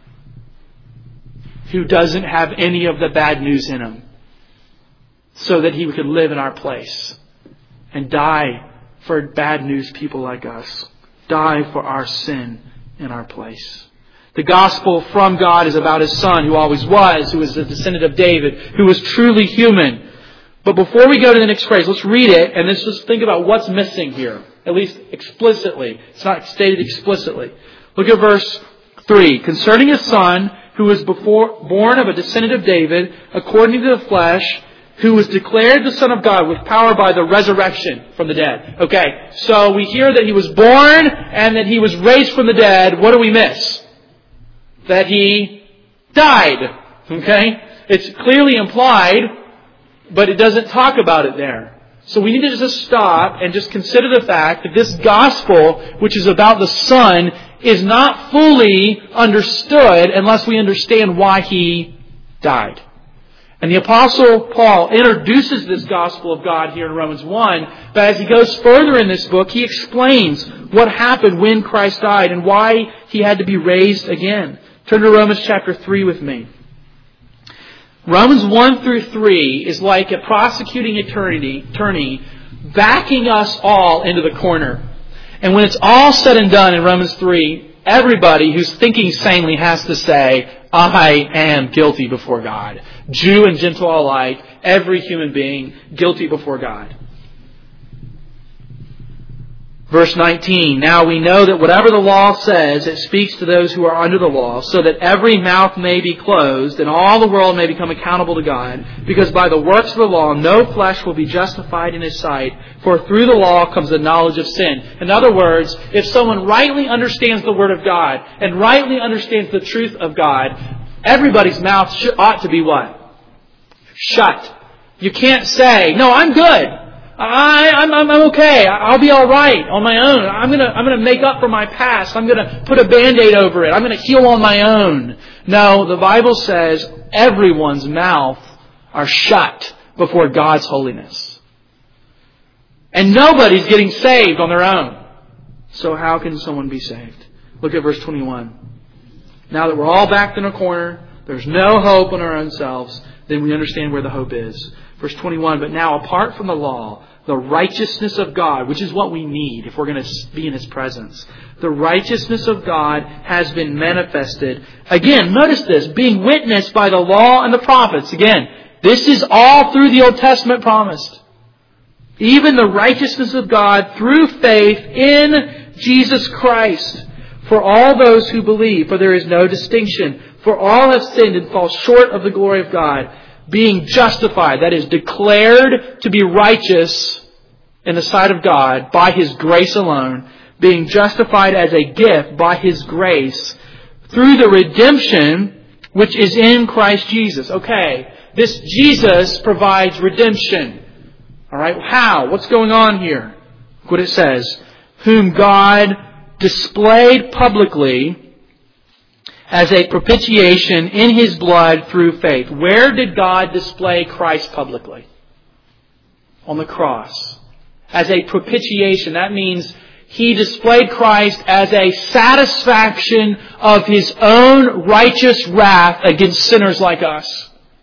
who doesn't have any of the bad news in Him, so that He could live in our place and die for bad news people like us. Die for our sin in our place. The gospel from God is about His Son, who always was, who is a descendant of David, who was truly human. But before we go to the next phrase, let's read it and let's just think about what's missing here. At least explicitly. It's not stated explicitly. Look at verse three. Concerning His Son, who was before, born of a descendant of David, according to the flesh, who was declared the Son of God with power by the resurrection from the dead. Okay, so we hear that He was born and that He was raised from the dead. What do we miss? That He died. Okay? It's clearly implied, but it doesn't talk about it there. So we need to just stop and just consider the fact that this gospel, which is about the Son, is not fully understood unless we understand why He died. And the Apostle Paul introduces this gospel of God here in Romans one, but as he goes further in this book, he explains what happened when Christ died and why He had to be raised again. Turn to Romans chapter three with me. Romans one through three is like a prosecuting attorney, attorney backing us all into the corner. And when it's all said and done in Romans three, everybody who's thinking sanely has to say, I am guilty before God. Jew and Gentile alike, every human being guilty before God. Verse nineteen, now we know that whatever the law says, it speaks to those who are under the law, so that every mouth may be closed and all the world may become accountable to God, because by the works of the law no flesh will be justified in His sight, for through the law comes the knowledge of sin. In other words, if someone rightly understands the Word of God and rightly understands the truth of God, everybody's mouth should, ought to be what? Shut. You can't say, no, I'm good. I, I'm, I'm, I'm okay. I'll be all right on my own. I'm gonna, I'm gonna make up for my past. I'm gonna put a Band-Aid over it. I'm gonna heal on my own. No, the Bible says everyone's mouth are shut before God's holiness. And nobody's getting saved on their own. So how can someone be saved? Look at verse twenty-one. Now that we're all backed in a corner, there's no hope in our own selves, then we understand where the hope is. Verse twenty-one, but now apart from the law, the righteousness of God, which is what we need if we're going to be in His presence. The righteousness of God has been manifested. Again, notice this, being witnessed by the law and the prophets. Again, this is all through the Old Testament promised. Even the righteousness of God through faith in Jesus Christ for all those who believe. For there is no distinction. For all have sinned and fall short of the glory of God. Being justified, that is, declared to be righteous in the sight of God by His grace alone. Being justified as a gift by His grace through the redemption which is in Christ Jesus. Okay, this Jesus provides redemption. All right, how? What's going on here? Look what it says. Whom God displayed publicly as a propitiation in His blood through faith. Where did God display Christ publicly? On the cross. As a propitiation. That means He displayed Christ as a satisfaction of His own righteous wrath against sinners like us.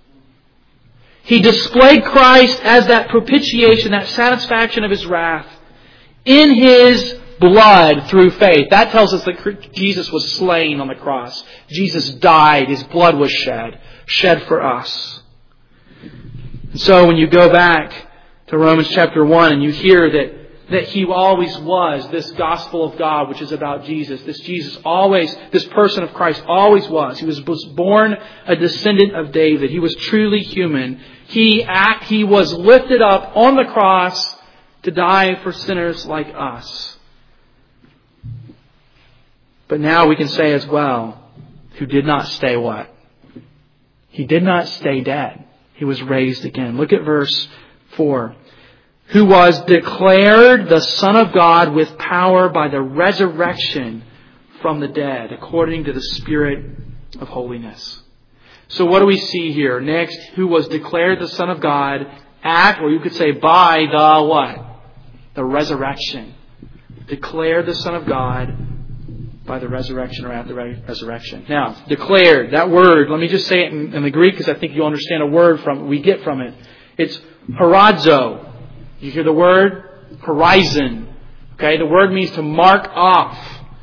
He displayed Christ as that propitiation, that satisfaction of His wrath in His blood through faith. That tells us that Jesus was slain on the cross. Jesus died. His blood was shed. Shed for us. And so when you go back to Romans chapter one and you hear that that He always was this gospel of God, which is about Jesus. This Jesus always, this person of Christ always was. He was born a descendant of David. He was truly human. He act, He was lifted up on the cross to die for sinners like us. But now we can say as well, who did not stay what? He did not stay dead. He was raised again. Look at verse four. Who was declared the Son of God with power by the resurrection from the dead, according to the Spirit of holiness. So what do we see here? Next, who was declared the Son of God at, or you could say by the what? The resurrection. Declared the Son of God by the resurrection or at the resurrection. Now, declared, that word, let me just say it in, in the Greek because I think you'll understand a word from we get from it. It's horizo. You hear the word? Horizon. Okay, the word means to mark off.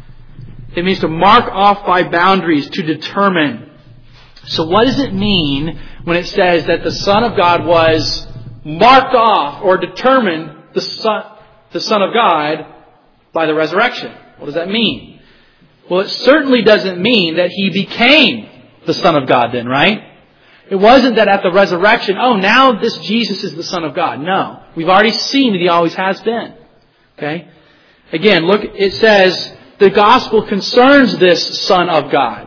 It means to mark off by boundaries, to determine. So what does it mean when it says that the Son of God was marked off or determined the Son, the Son of God by the resurrection? What does that mean? Well, it certainly doesn't mean that He became the Son of God then, right? It wasn't that at the resurrection, oh, now this Jesus is the Son of God. No. We've already seen that He always has been. Okay? Again, look, it says the gospel concerns this Son of God,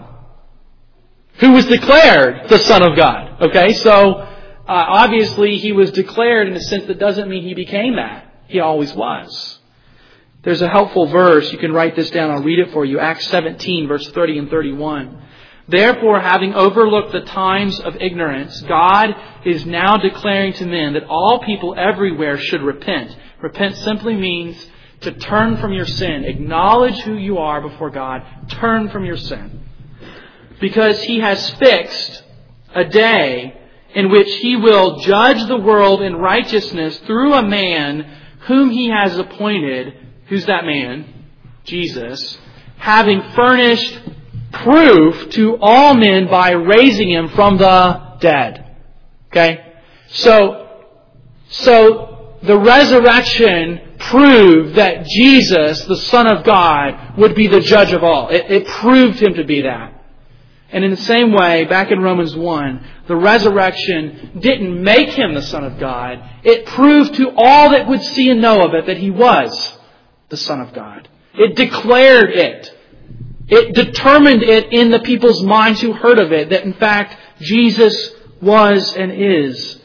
who was declared the Son of God. Okay? So, uh, obviously He was declared in a sense that doesn't mean He became that. He always was. There's a helpful verse. You can write this down. I'll read it for you. Acts seventeen, verse thirty and thirty-one. Therefore, having overlooked the times of ignorance, God is now declaring to men that all people everywhere should repent. Repent simply means to turn from your sin. Acknowledge who you are before God. Turn from your sin. Because He has fixed a day in which He will judge the world in righteousness through a man whom He has appointed. Who's that man? Jesus. Having furnished proof to all men by raising Him from the dead. Okay? So, so the resurrection proved that Jesus, the Son of God, would be the judge of all. It, it proved Him to be that. And in the same way, back in Romans one, the resurrection didn't make Him the Son of God. It proved to all that would see and know of it that He was the Son of God. It declared it. It determined it in the people's minds who heard of it, that in fact Jesus was and is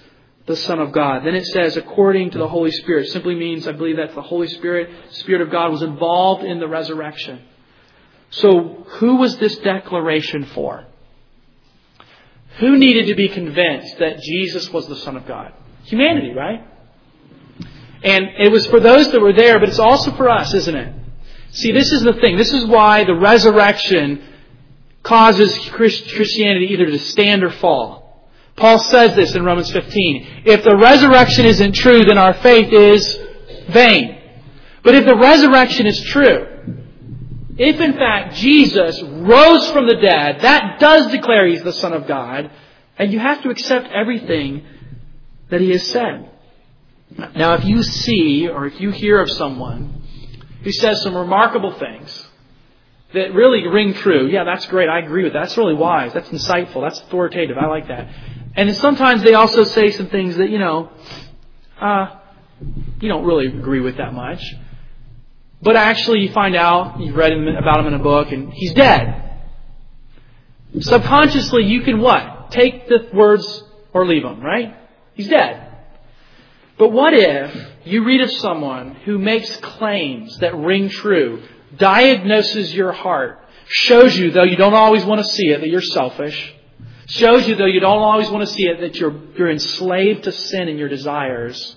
the Son of God. Then it says, according to the Holy Spirit. Simply means, I believe that's the Holy Spirit. Spirit of God was involved in the resurrection. So who was this declaration for? Who needed to be convinced that Jesus was the Son of God? Humanity, right? And it was for those that were there, but it's also for us, isn't it? See, this is the thing. This is why the resurrection causes Christianity either to stand or fall. Paul says this in Romans fifteen. If the resurrection isn't true, then our faith is vain. But if the resurrection is true, if in fact Jesus rose from the dead, that does declare He's the Son of God, and you have to accept everything that He has said. Now, if you see or if you hear of someone who says some remarkable things that really ring true, yeah, that's great, I agree with that. That's really wise. That's insightful. That's authoritative. I like that. And then sometimes they also say some things that, you know, uh, you don't really agree with that much. But actually you find out, you've read about him in a book, and he's dead. Subconsciously you can what? Take the words or leave them, right? He's dead. But what if you read of someone who makes claims that ring true, diagnoses your heart, shows you, though you don't always want to see it, that you're selfish, shows you, though you don't always want to see it, that you're, you're enslaved to sin and your desires.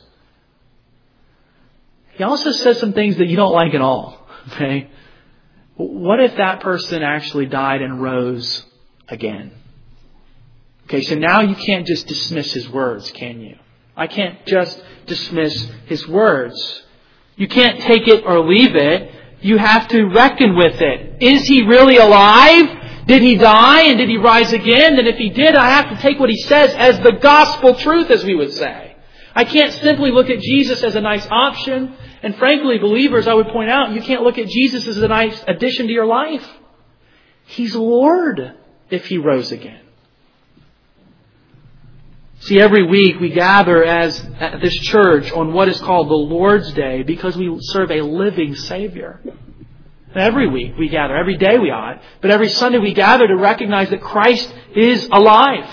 He also says some things that you don't like at all. Okay? What if that person actually died and rose again? Okay, so now you can't just dismiss his words, can you? I can't just dismiss his words. You can't take it or leave it. You have to reckon with it. Is he really alive? Did he die and did he rise again? And if he did, I have to take what he says as the gospel truth, as we would say. I can't simply look at Jesus as a nice option. And frankly, believers, I would point out, you can't look at Jesus as a nice addition to your life. He's Lord if He rose again. See, every week we gather as at this church on what is called the Lord's Day because we serve a living Savior. And every week we gather, every day we ought, but every Sunday we gather to recognize that Christ is alive.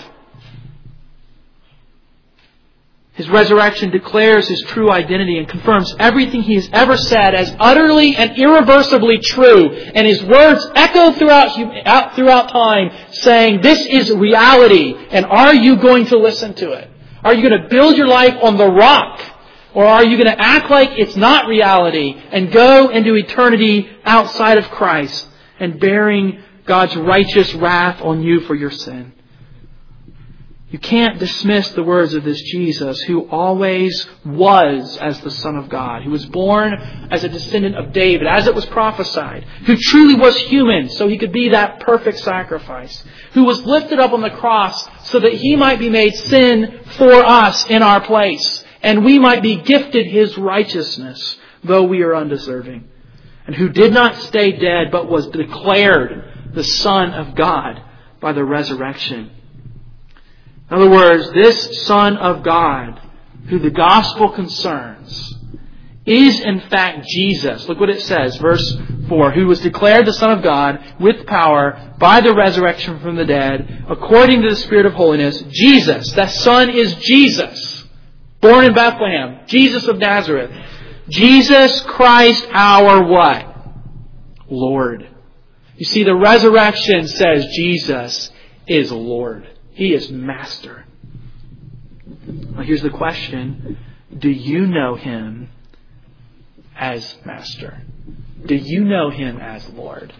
His resurrection declares His true identity and confirms everything He has ever said as utterly and irreversibly true. And His words echo throughout, throughout time saying, this is reality. And are you going to listen to it? Are you going to build your life on the rock? Or are you going to act like it's not reality and go into eternity outside of Christ and bearing God's righteous wrath on you for your sin? You can't dismiss the words of this Jesus who always was as the Son of God, who was born as a descendant of David, as it was prophesied, who truly was human so He could be that perfect sacrifice, who was lifted up on the cross so that He might be made sin for us in our place, and we might be gifted His righteousness, though we are undeserving, and who did not stay dead but was declared the Son of God by the resurrection. In other words, this Son of God, who the gospel concerns, is in fact Jesus. Look what it says, verse four, who was declared the Son of God with power by the resurrection from the dead, according to the Spirit of holiness. Jesus, that Son is Jesus, born in Bethlehem, Jesus of Nazareth. Jesus Christ our what? Lord. You see, the resurrection says Jesus is Lord. He is Master. Well, here's the question. Do you know Him as Master? Do you know Him as Lord?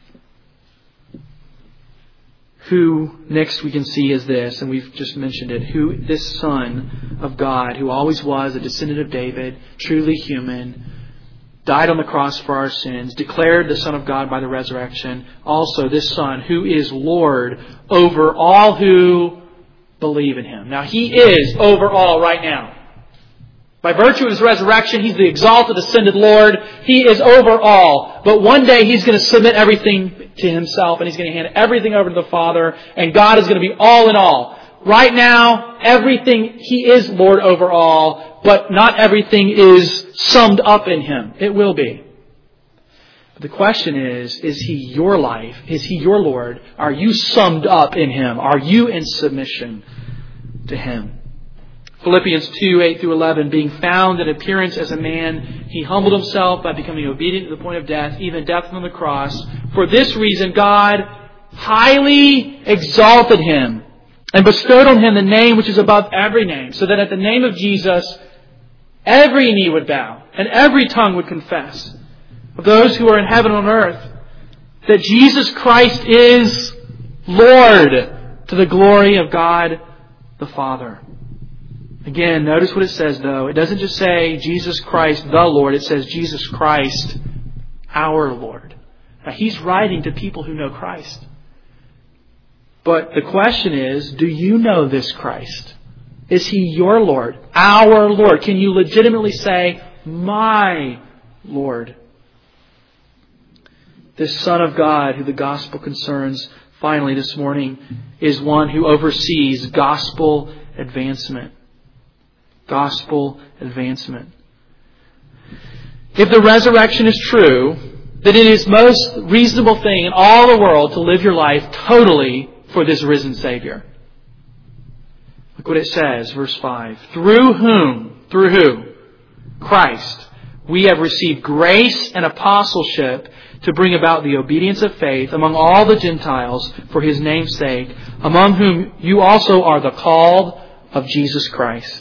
Who, next we can see is this, and we've just mentioned it, who this Son of God, who always was a descendant of David, truly human, died on the cross for our sins, declared the Son of God by the resurrection. Also, this Son who is Lord over all who believe in Him. Now, He is over all right now. By virtue of His resurrection, He's the exalted, ascended Lord. He is over all. But one day He's going to submit everything to Himself, and He's going to hand everything over to the Father, and God is going to be all in all. Right now, everything, He is Lord over all, but not everything is summed up in Him. It will be. But the question is, is He your life? Is He your Lord? Are you summed up in Him? Are you in submission to Him? Philippians two, eight through eleven, being found in appearance as a man, he humbled himself by becoming obedient to the point of death, even death on the cross. For this reason, God highly exalted him and bestowed on him the name which is above every name, so that at the name of Jesus, every knee would bow and every tongue would confess of those who are in heaven and on earth that Jesus Christ is Lord, to the glory of God the Father. Again, notice what it says though. It doesn't just say Jesus Christ the Lord. It says Jesus Christ our Lord. Now, he's writing to people who know Christ. But the question is, do you know this Christ? Is he your Lord? Our Lord? Can you legitimately say, my Lord? This Son of God, who the gospel concerns, finally this morning, is one who oversees gospel advancement. Gospel advancement. If the resurrection is true, then it is most reasonable thing in all the world to live your life totally for this risen Savior. Look what it says, verse five. Through whom, through who? Christ, we have received grace and apostleship to bring about the obedience of faith among all the Gentiles for His name's sake, among whom you also are the called of Jesus Christ.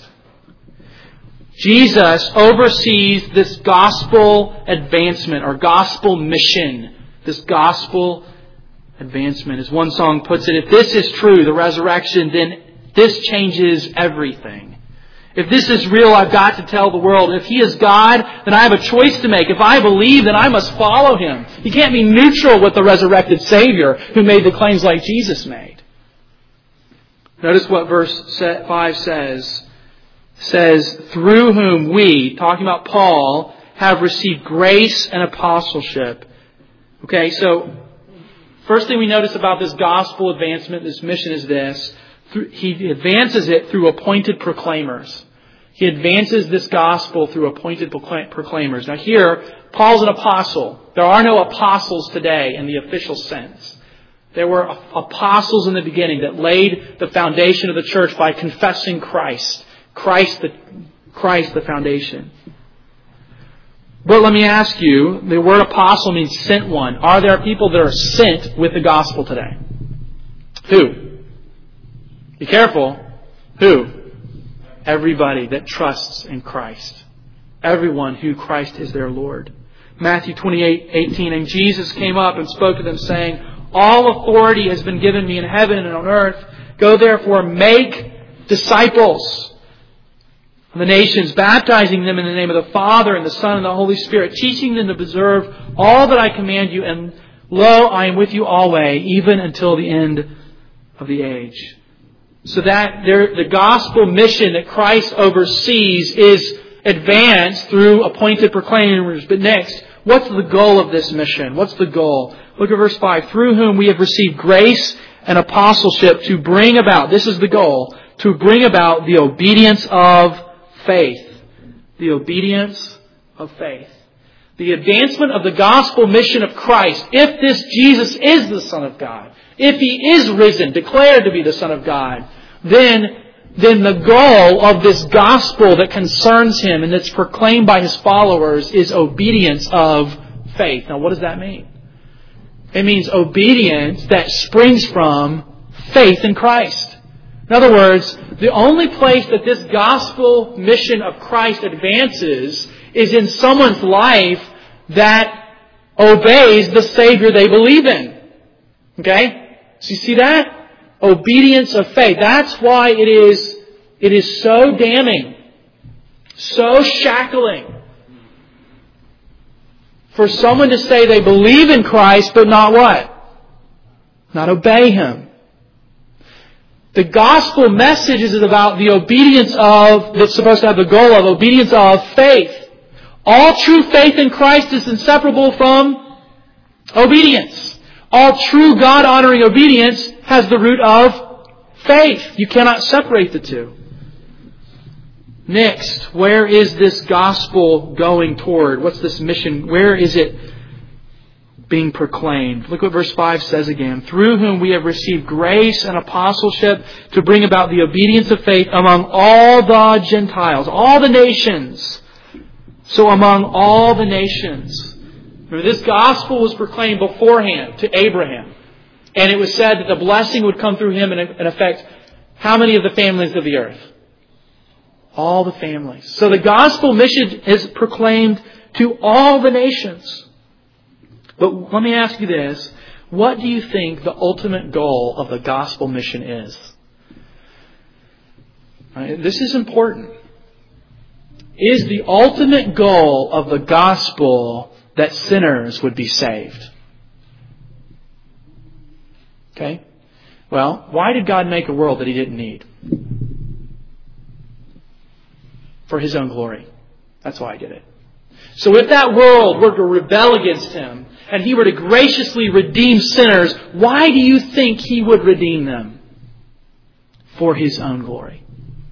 Jesus oversees this gospel advancement or gospel mission. This gospel advancement. As one song puts it, if this is true, the resurrection, then this changes everything. If this is real, I've got to tell the world. If He is God, then I have a choice to make. If I believe, then I must follow Him. You can't be neutral with the resurrected Savior who made the claims like Jesus made. Notice what verse five says. Says, through whom we, talking about Paul, have received grace and apostleship. Okay, so first thing we notice about this gospel advancement, this mission is this. He advances it through appointed proclaimers. He advances this gospel through appointed proclaimers. Now here, Paul's an apostle. There are no apostles today in the official sense. There were apostles in the beginning that laid the foundation of the church by confessing Christ. Christ the, Christ the foundation. But let me ask you, the word apostle means sent one. Are there people that are sent with the gospel today? Who? Be careful. Who? Everybody that trusts in Christ. Everyone who Christ is their Lord. Matthew twenty-eight eighteen, and Jesus came up and spoke to them, saying, all authority has been given me in heaven and on earth. Go therefore, make disciples of the nations, baptizing them in the name of the Father and the Son and the Holy Spirit, teaching them to observe all that I command you, and lo, I am with you always, even until the end of the age. So that there, the gospel mission that Christ oversees is advanced through appointed proclaimers. But next, what's the goal of this mission? What's the goal? Look at verse five. Through whom we have received grace and apostleship to bring about, this is the goal, to bring about the obedience of faith. The obedience of faith. The advancement of the gospel mission of Christ. If this Jesus is the Son of God, if He is risen, declared to be the Son of God, then, then the goal of this gospel that concerns Him and that's proclaimed by His followers is obedience of faith. Now, what does that mean? It means obedience that springs from faith in Christ. In other words, the only place that this gospel mission of Christ advances is in someone's life that obeys the Savior they believe in. Okay? So you see that? Obedience of faith. That's why it is, it is so damning, so shackling for someone to say they believe in Christ, but not what? Not obey Him. The gospel message is about the obedience of, that's supposed to have the goal of obedience of faith. All true faith in Christ is inseparable from obedience. All true God-honoring obedience has the root of faith. You cannot separate the two. Next, where is this gospel going toward? What's this mission? Where is it being proclaimed. Look what verse five says again. Through whom we have received grace and apostleship to bring about the obedience of faith among all the Gentiles, all the nations. So among all the nations. Remember, this gospel was proclaimed beforehand to Abraham. And it was said that the blessing would come through him and affect how many of the families of the earth? All the families. So the gospel mission is proclaimed to all the nations. But let me ask you this. What do you think the ultimate goal of the gospel mission is? Right, this is important. Is the ultimate goal of the gospel that sinners would be saved? Okay? Well, why did God make a world that He didn't need? For His own glory. That's why He did it. So if that world were to rebel against Him, and He were to graciously redeem sinners, why do you think He would redeem them? For His own glory.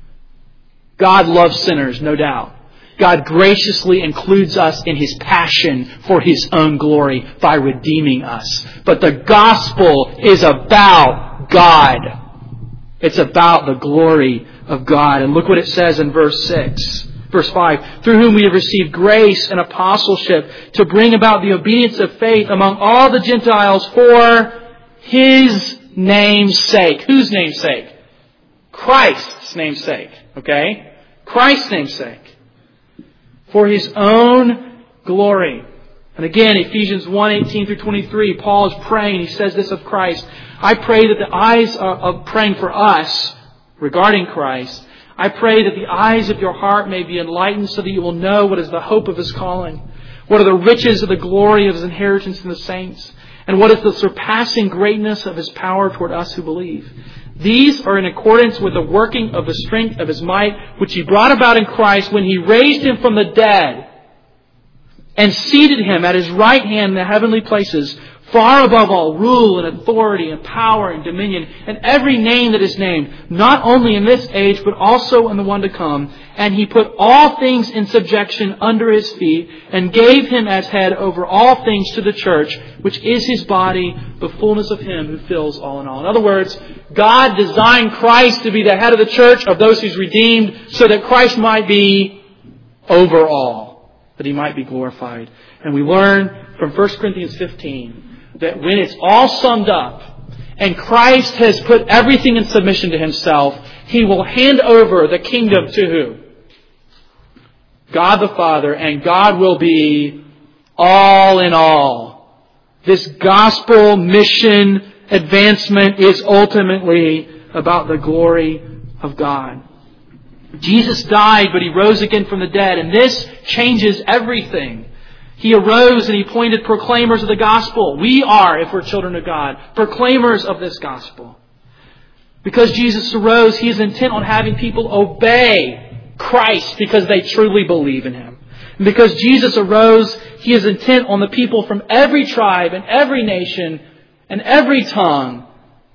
God loves sinners, no doubt. God graciously includes us in His passion for His own glory by redeeming us. But the gospel is about God. It's about the glory of God. And look what it says in verse six. Verse five, through whom we have received grace and apostleship to bring about the obedience of faith among all the Gentiles for His name's sake. Whose name's sake? Christ's name's sake. Okay? Christ's name's sake. For His own glory. And again, Ephesians one, eighteen through twenty-three, Paul is praying. He says this of Christ. I pray that the eyes of praying for us regarding Christ, I pray that the eyes of your heart may be enlightened so that you will know what is the hope of His calling, what are the riches of the glory of His inheritance in the saints, and what is the surpassing greatness of His power toward us who believe. These are in accordance with the working of the strength of His might, which He brought about in Christ when He raised Him from the dead and seated Him at His right hand in the heavenly places, far above all rule and authority and power and dominion and every name that is named, not only in this age but also in the one to come. And He put all things in subjection under His feet and gave Him as head over all things to the church, which is His body, the fullness of Him who fills all in all. In other words, God designed Christ to be the head of the church, of those He's redeemed, so that Christ might be over all, that He might be glorified. And we learn from First Corinthians fifteen that when it's all summed up and Christ has put everything in submission to Himself, He will hand over the kingdom to who? God the Father, and God will be all in all. This gospel mission advancement is ultimately about the glory of God. Jesus died, but He rose again from the dead, and this changes everything. He arose and He appointed proclaimers of the gospel. We are, if we're children of God, proclaimers of this gospel. Because Jesus arose, He is intent on having people obey Christ because they truly believe in Him. And because Jesus arose, He is intent on the people from every tribe and every nation and every tongue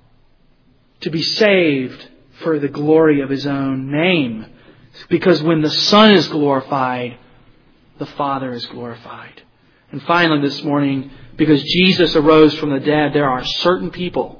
to be saved for the glory of His own name. Because when the Son is glorified, the Father is glorified. And finally this morning, because Jesus arose from the dead, there are certain people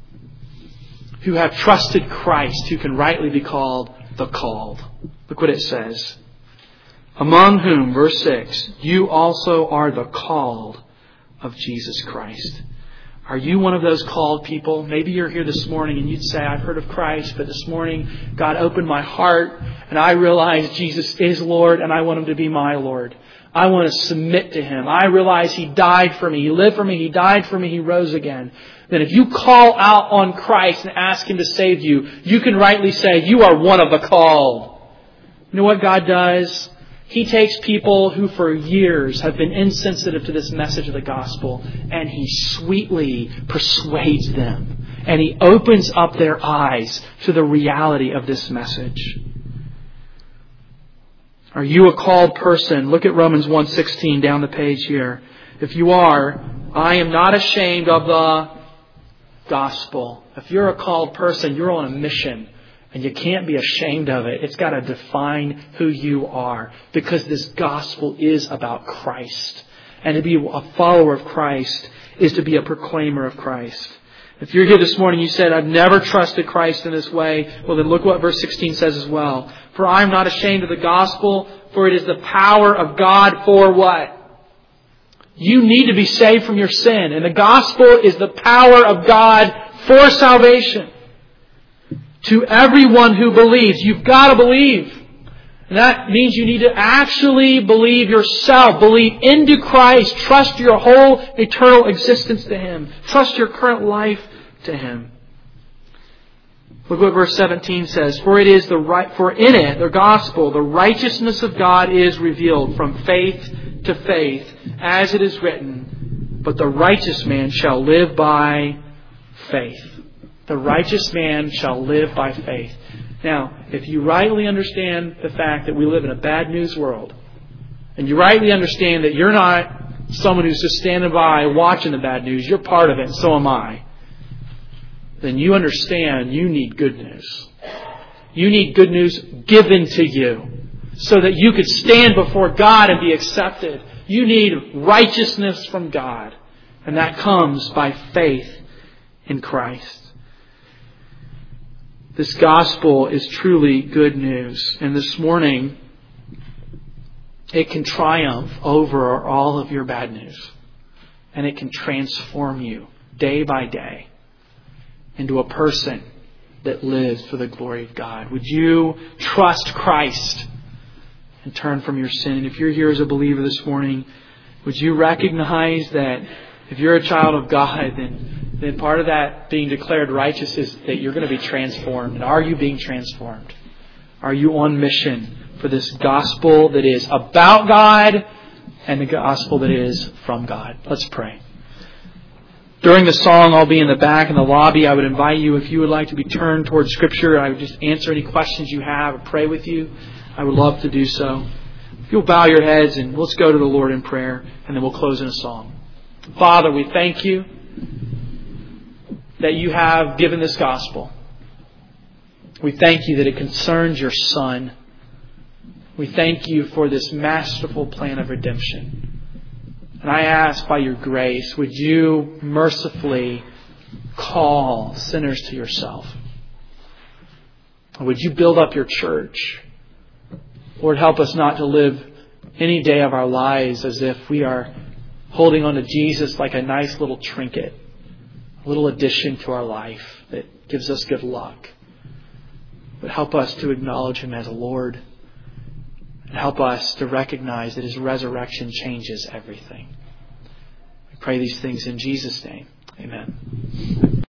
who have trusted Christ who can rightly be called the called. Look what it says. Among whom, verse six, you also are the called of Jesus Christ. Are you one of those called people? Maybe you're here this morning and you'd say, I've heard of Christ, but this morning God opened my heart and I realize Jesus is Lord and I want Him to be my Lord. I want to submit to Him. I realize He died for me. He lived for me. He died for me. He rose again. Then if you call out on Christ and ask Him to save you, you can rightly say you are one of the called. You know what God does? He takes people who for years have been insensitive to this message of the gospel, and He sweetly persuades them. And He opens up their eyes to the reality of this message. Are you a called person? Look at Romans one sixteen down the page here. If you are, I am not ashamed of the gospel. If you're a called person, you're on a mission. And you can't be ashamed of it. It's got to define who you are. Because this gospel is about Christ. And to be a follower of Christ is to be a proclaimer of Christ. If you're here this morning, you said, I've never trusted Christ in this way. Well, then look what verse sixteen says as well. For I am not ashamed of the gospel, for it is the power of God for what? You need to be saved from your sin. And the gospel is the power of God for salvation. To everyone who believes. You've got to believe. And that means you need to actually believe yourself. Believe into Christ. Trust your whole eternal existence to Him. Trust your current life to Him. Look what verse seventeen says. For it is the right, for in it, the gospel, the righteousness of God is revealed from faith to faith, as it is written, but the righteous man shall live by faith. The righteous man shall live by faith. Now, if you rightly understand the fact that we live in a bad news world, and you rightly understand that you're not someone who's just standing by watching the bad news, you're part of it, and so am I, then you understand you need good news. You need good news given to you so that you could stand before God and be accepted. You need righteousness from God, and that comes by faith in Christ. This gospel is truly good news. And this morning, it can triumph over all of your bad news. And it can transform you day by day into a person that lives for the glory of God. Would you trust Christ and turn from your sin? And if you're here as a believer this morning, would you recognize that if you're a child of God, then then part of that being declared righteous is that you're going to be transformed. And are you being transformed? Are you on mission for this gospel that is about God and the gospel that is from God? Let's pray. During the song, I'll be in the back in the lobby. I would invite you, if you would like to be turned towards Scripture, I would just answer any questions you have or pray with you. I would love to do so. If you'll bow your heads and let's go to the Lord in prayer, and then we'll close in a song. Father, we thank you that you have given this gospel. We thank you that it concerns your Son. We thank you for this masterful plan of redemption. And I ask by your grace, would you mercifully call sinners to yourself? Would you build up your church? Lord, help us not to live any day of our lives as if we are holding on to Jesus like a nice little trinket, a little addition to our life that gives us good luck. But help us to acknowledge Him as a Lord. And help us to recognize that His resurrection changes everything. We pray these things in Jesus' name. Amen.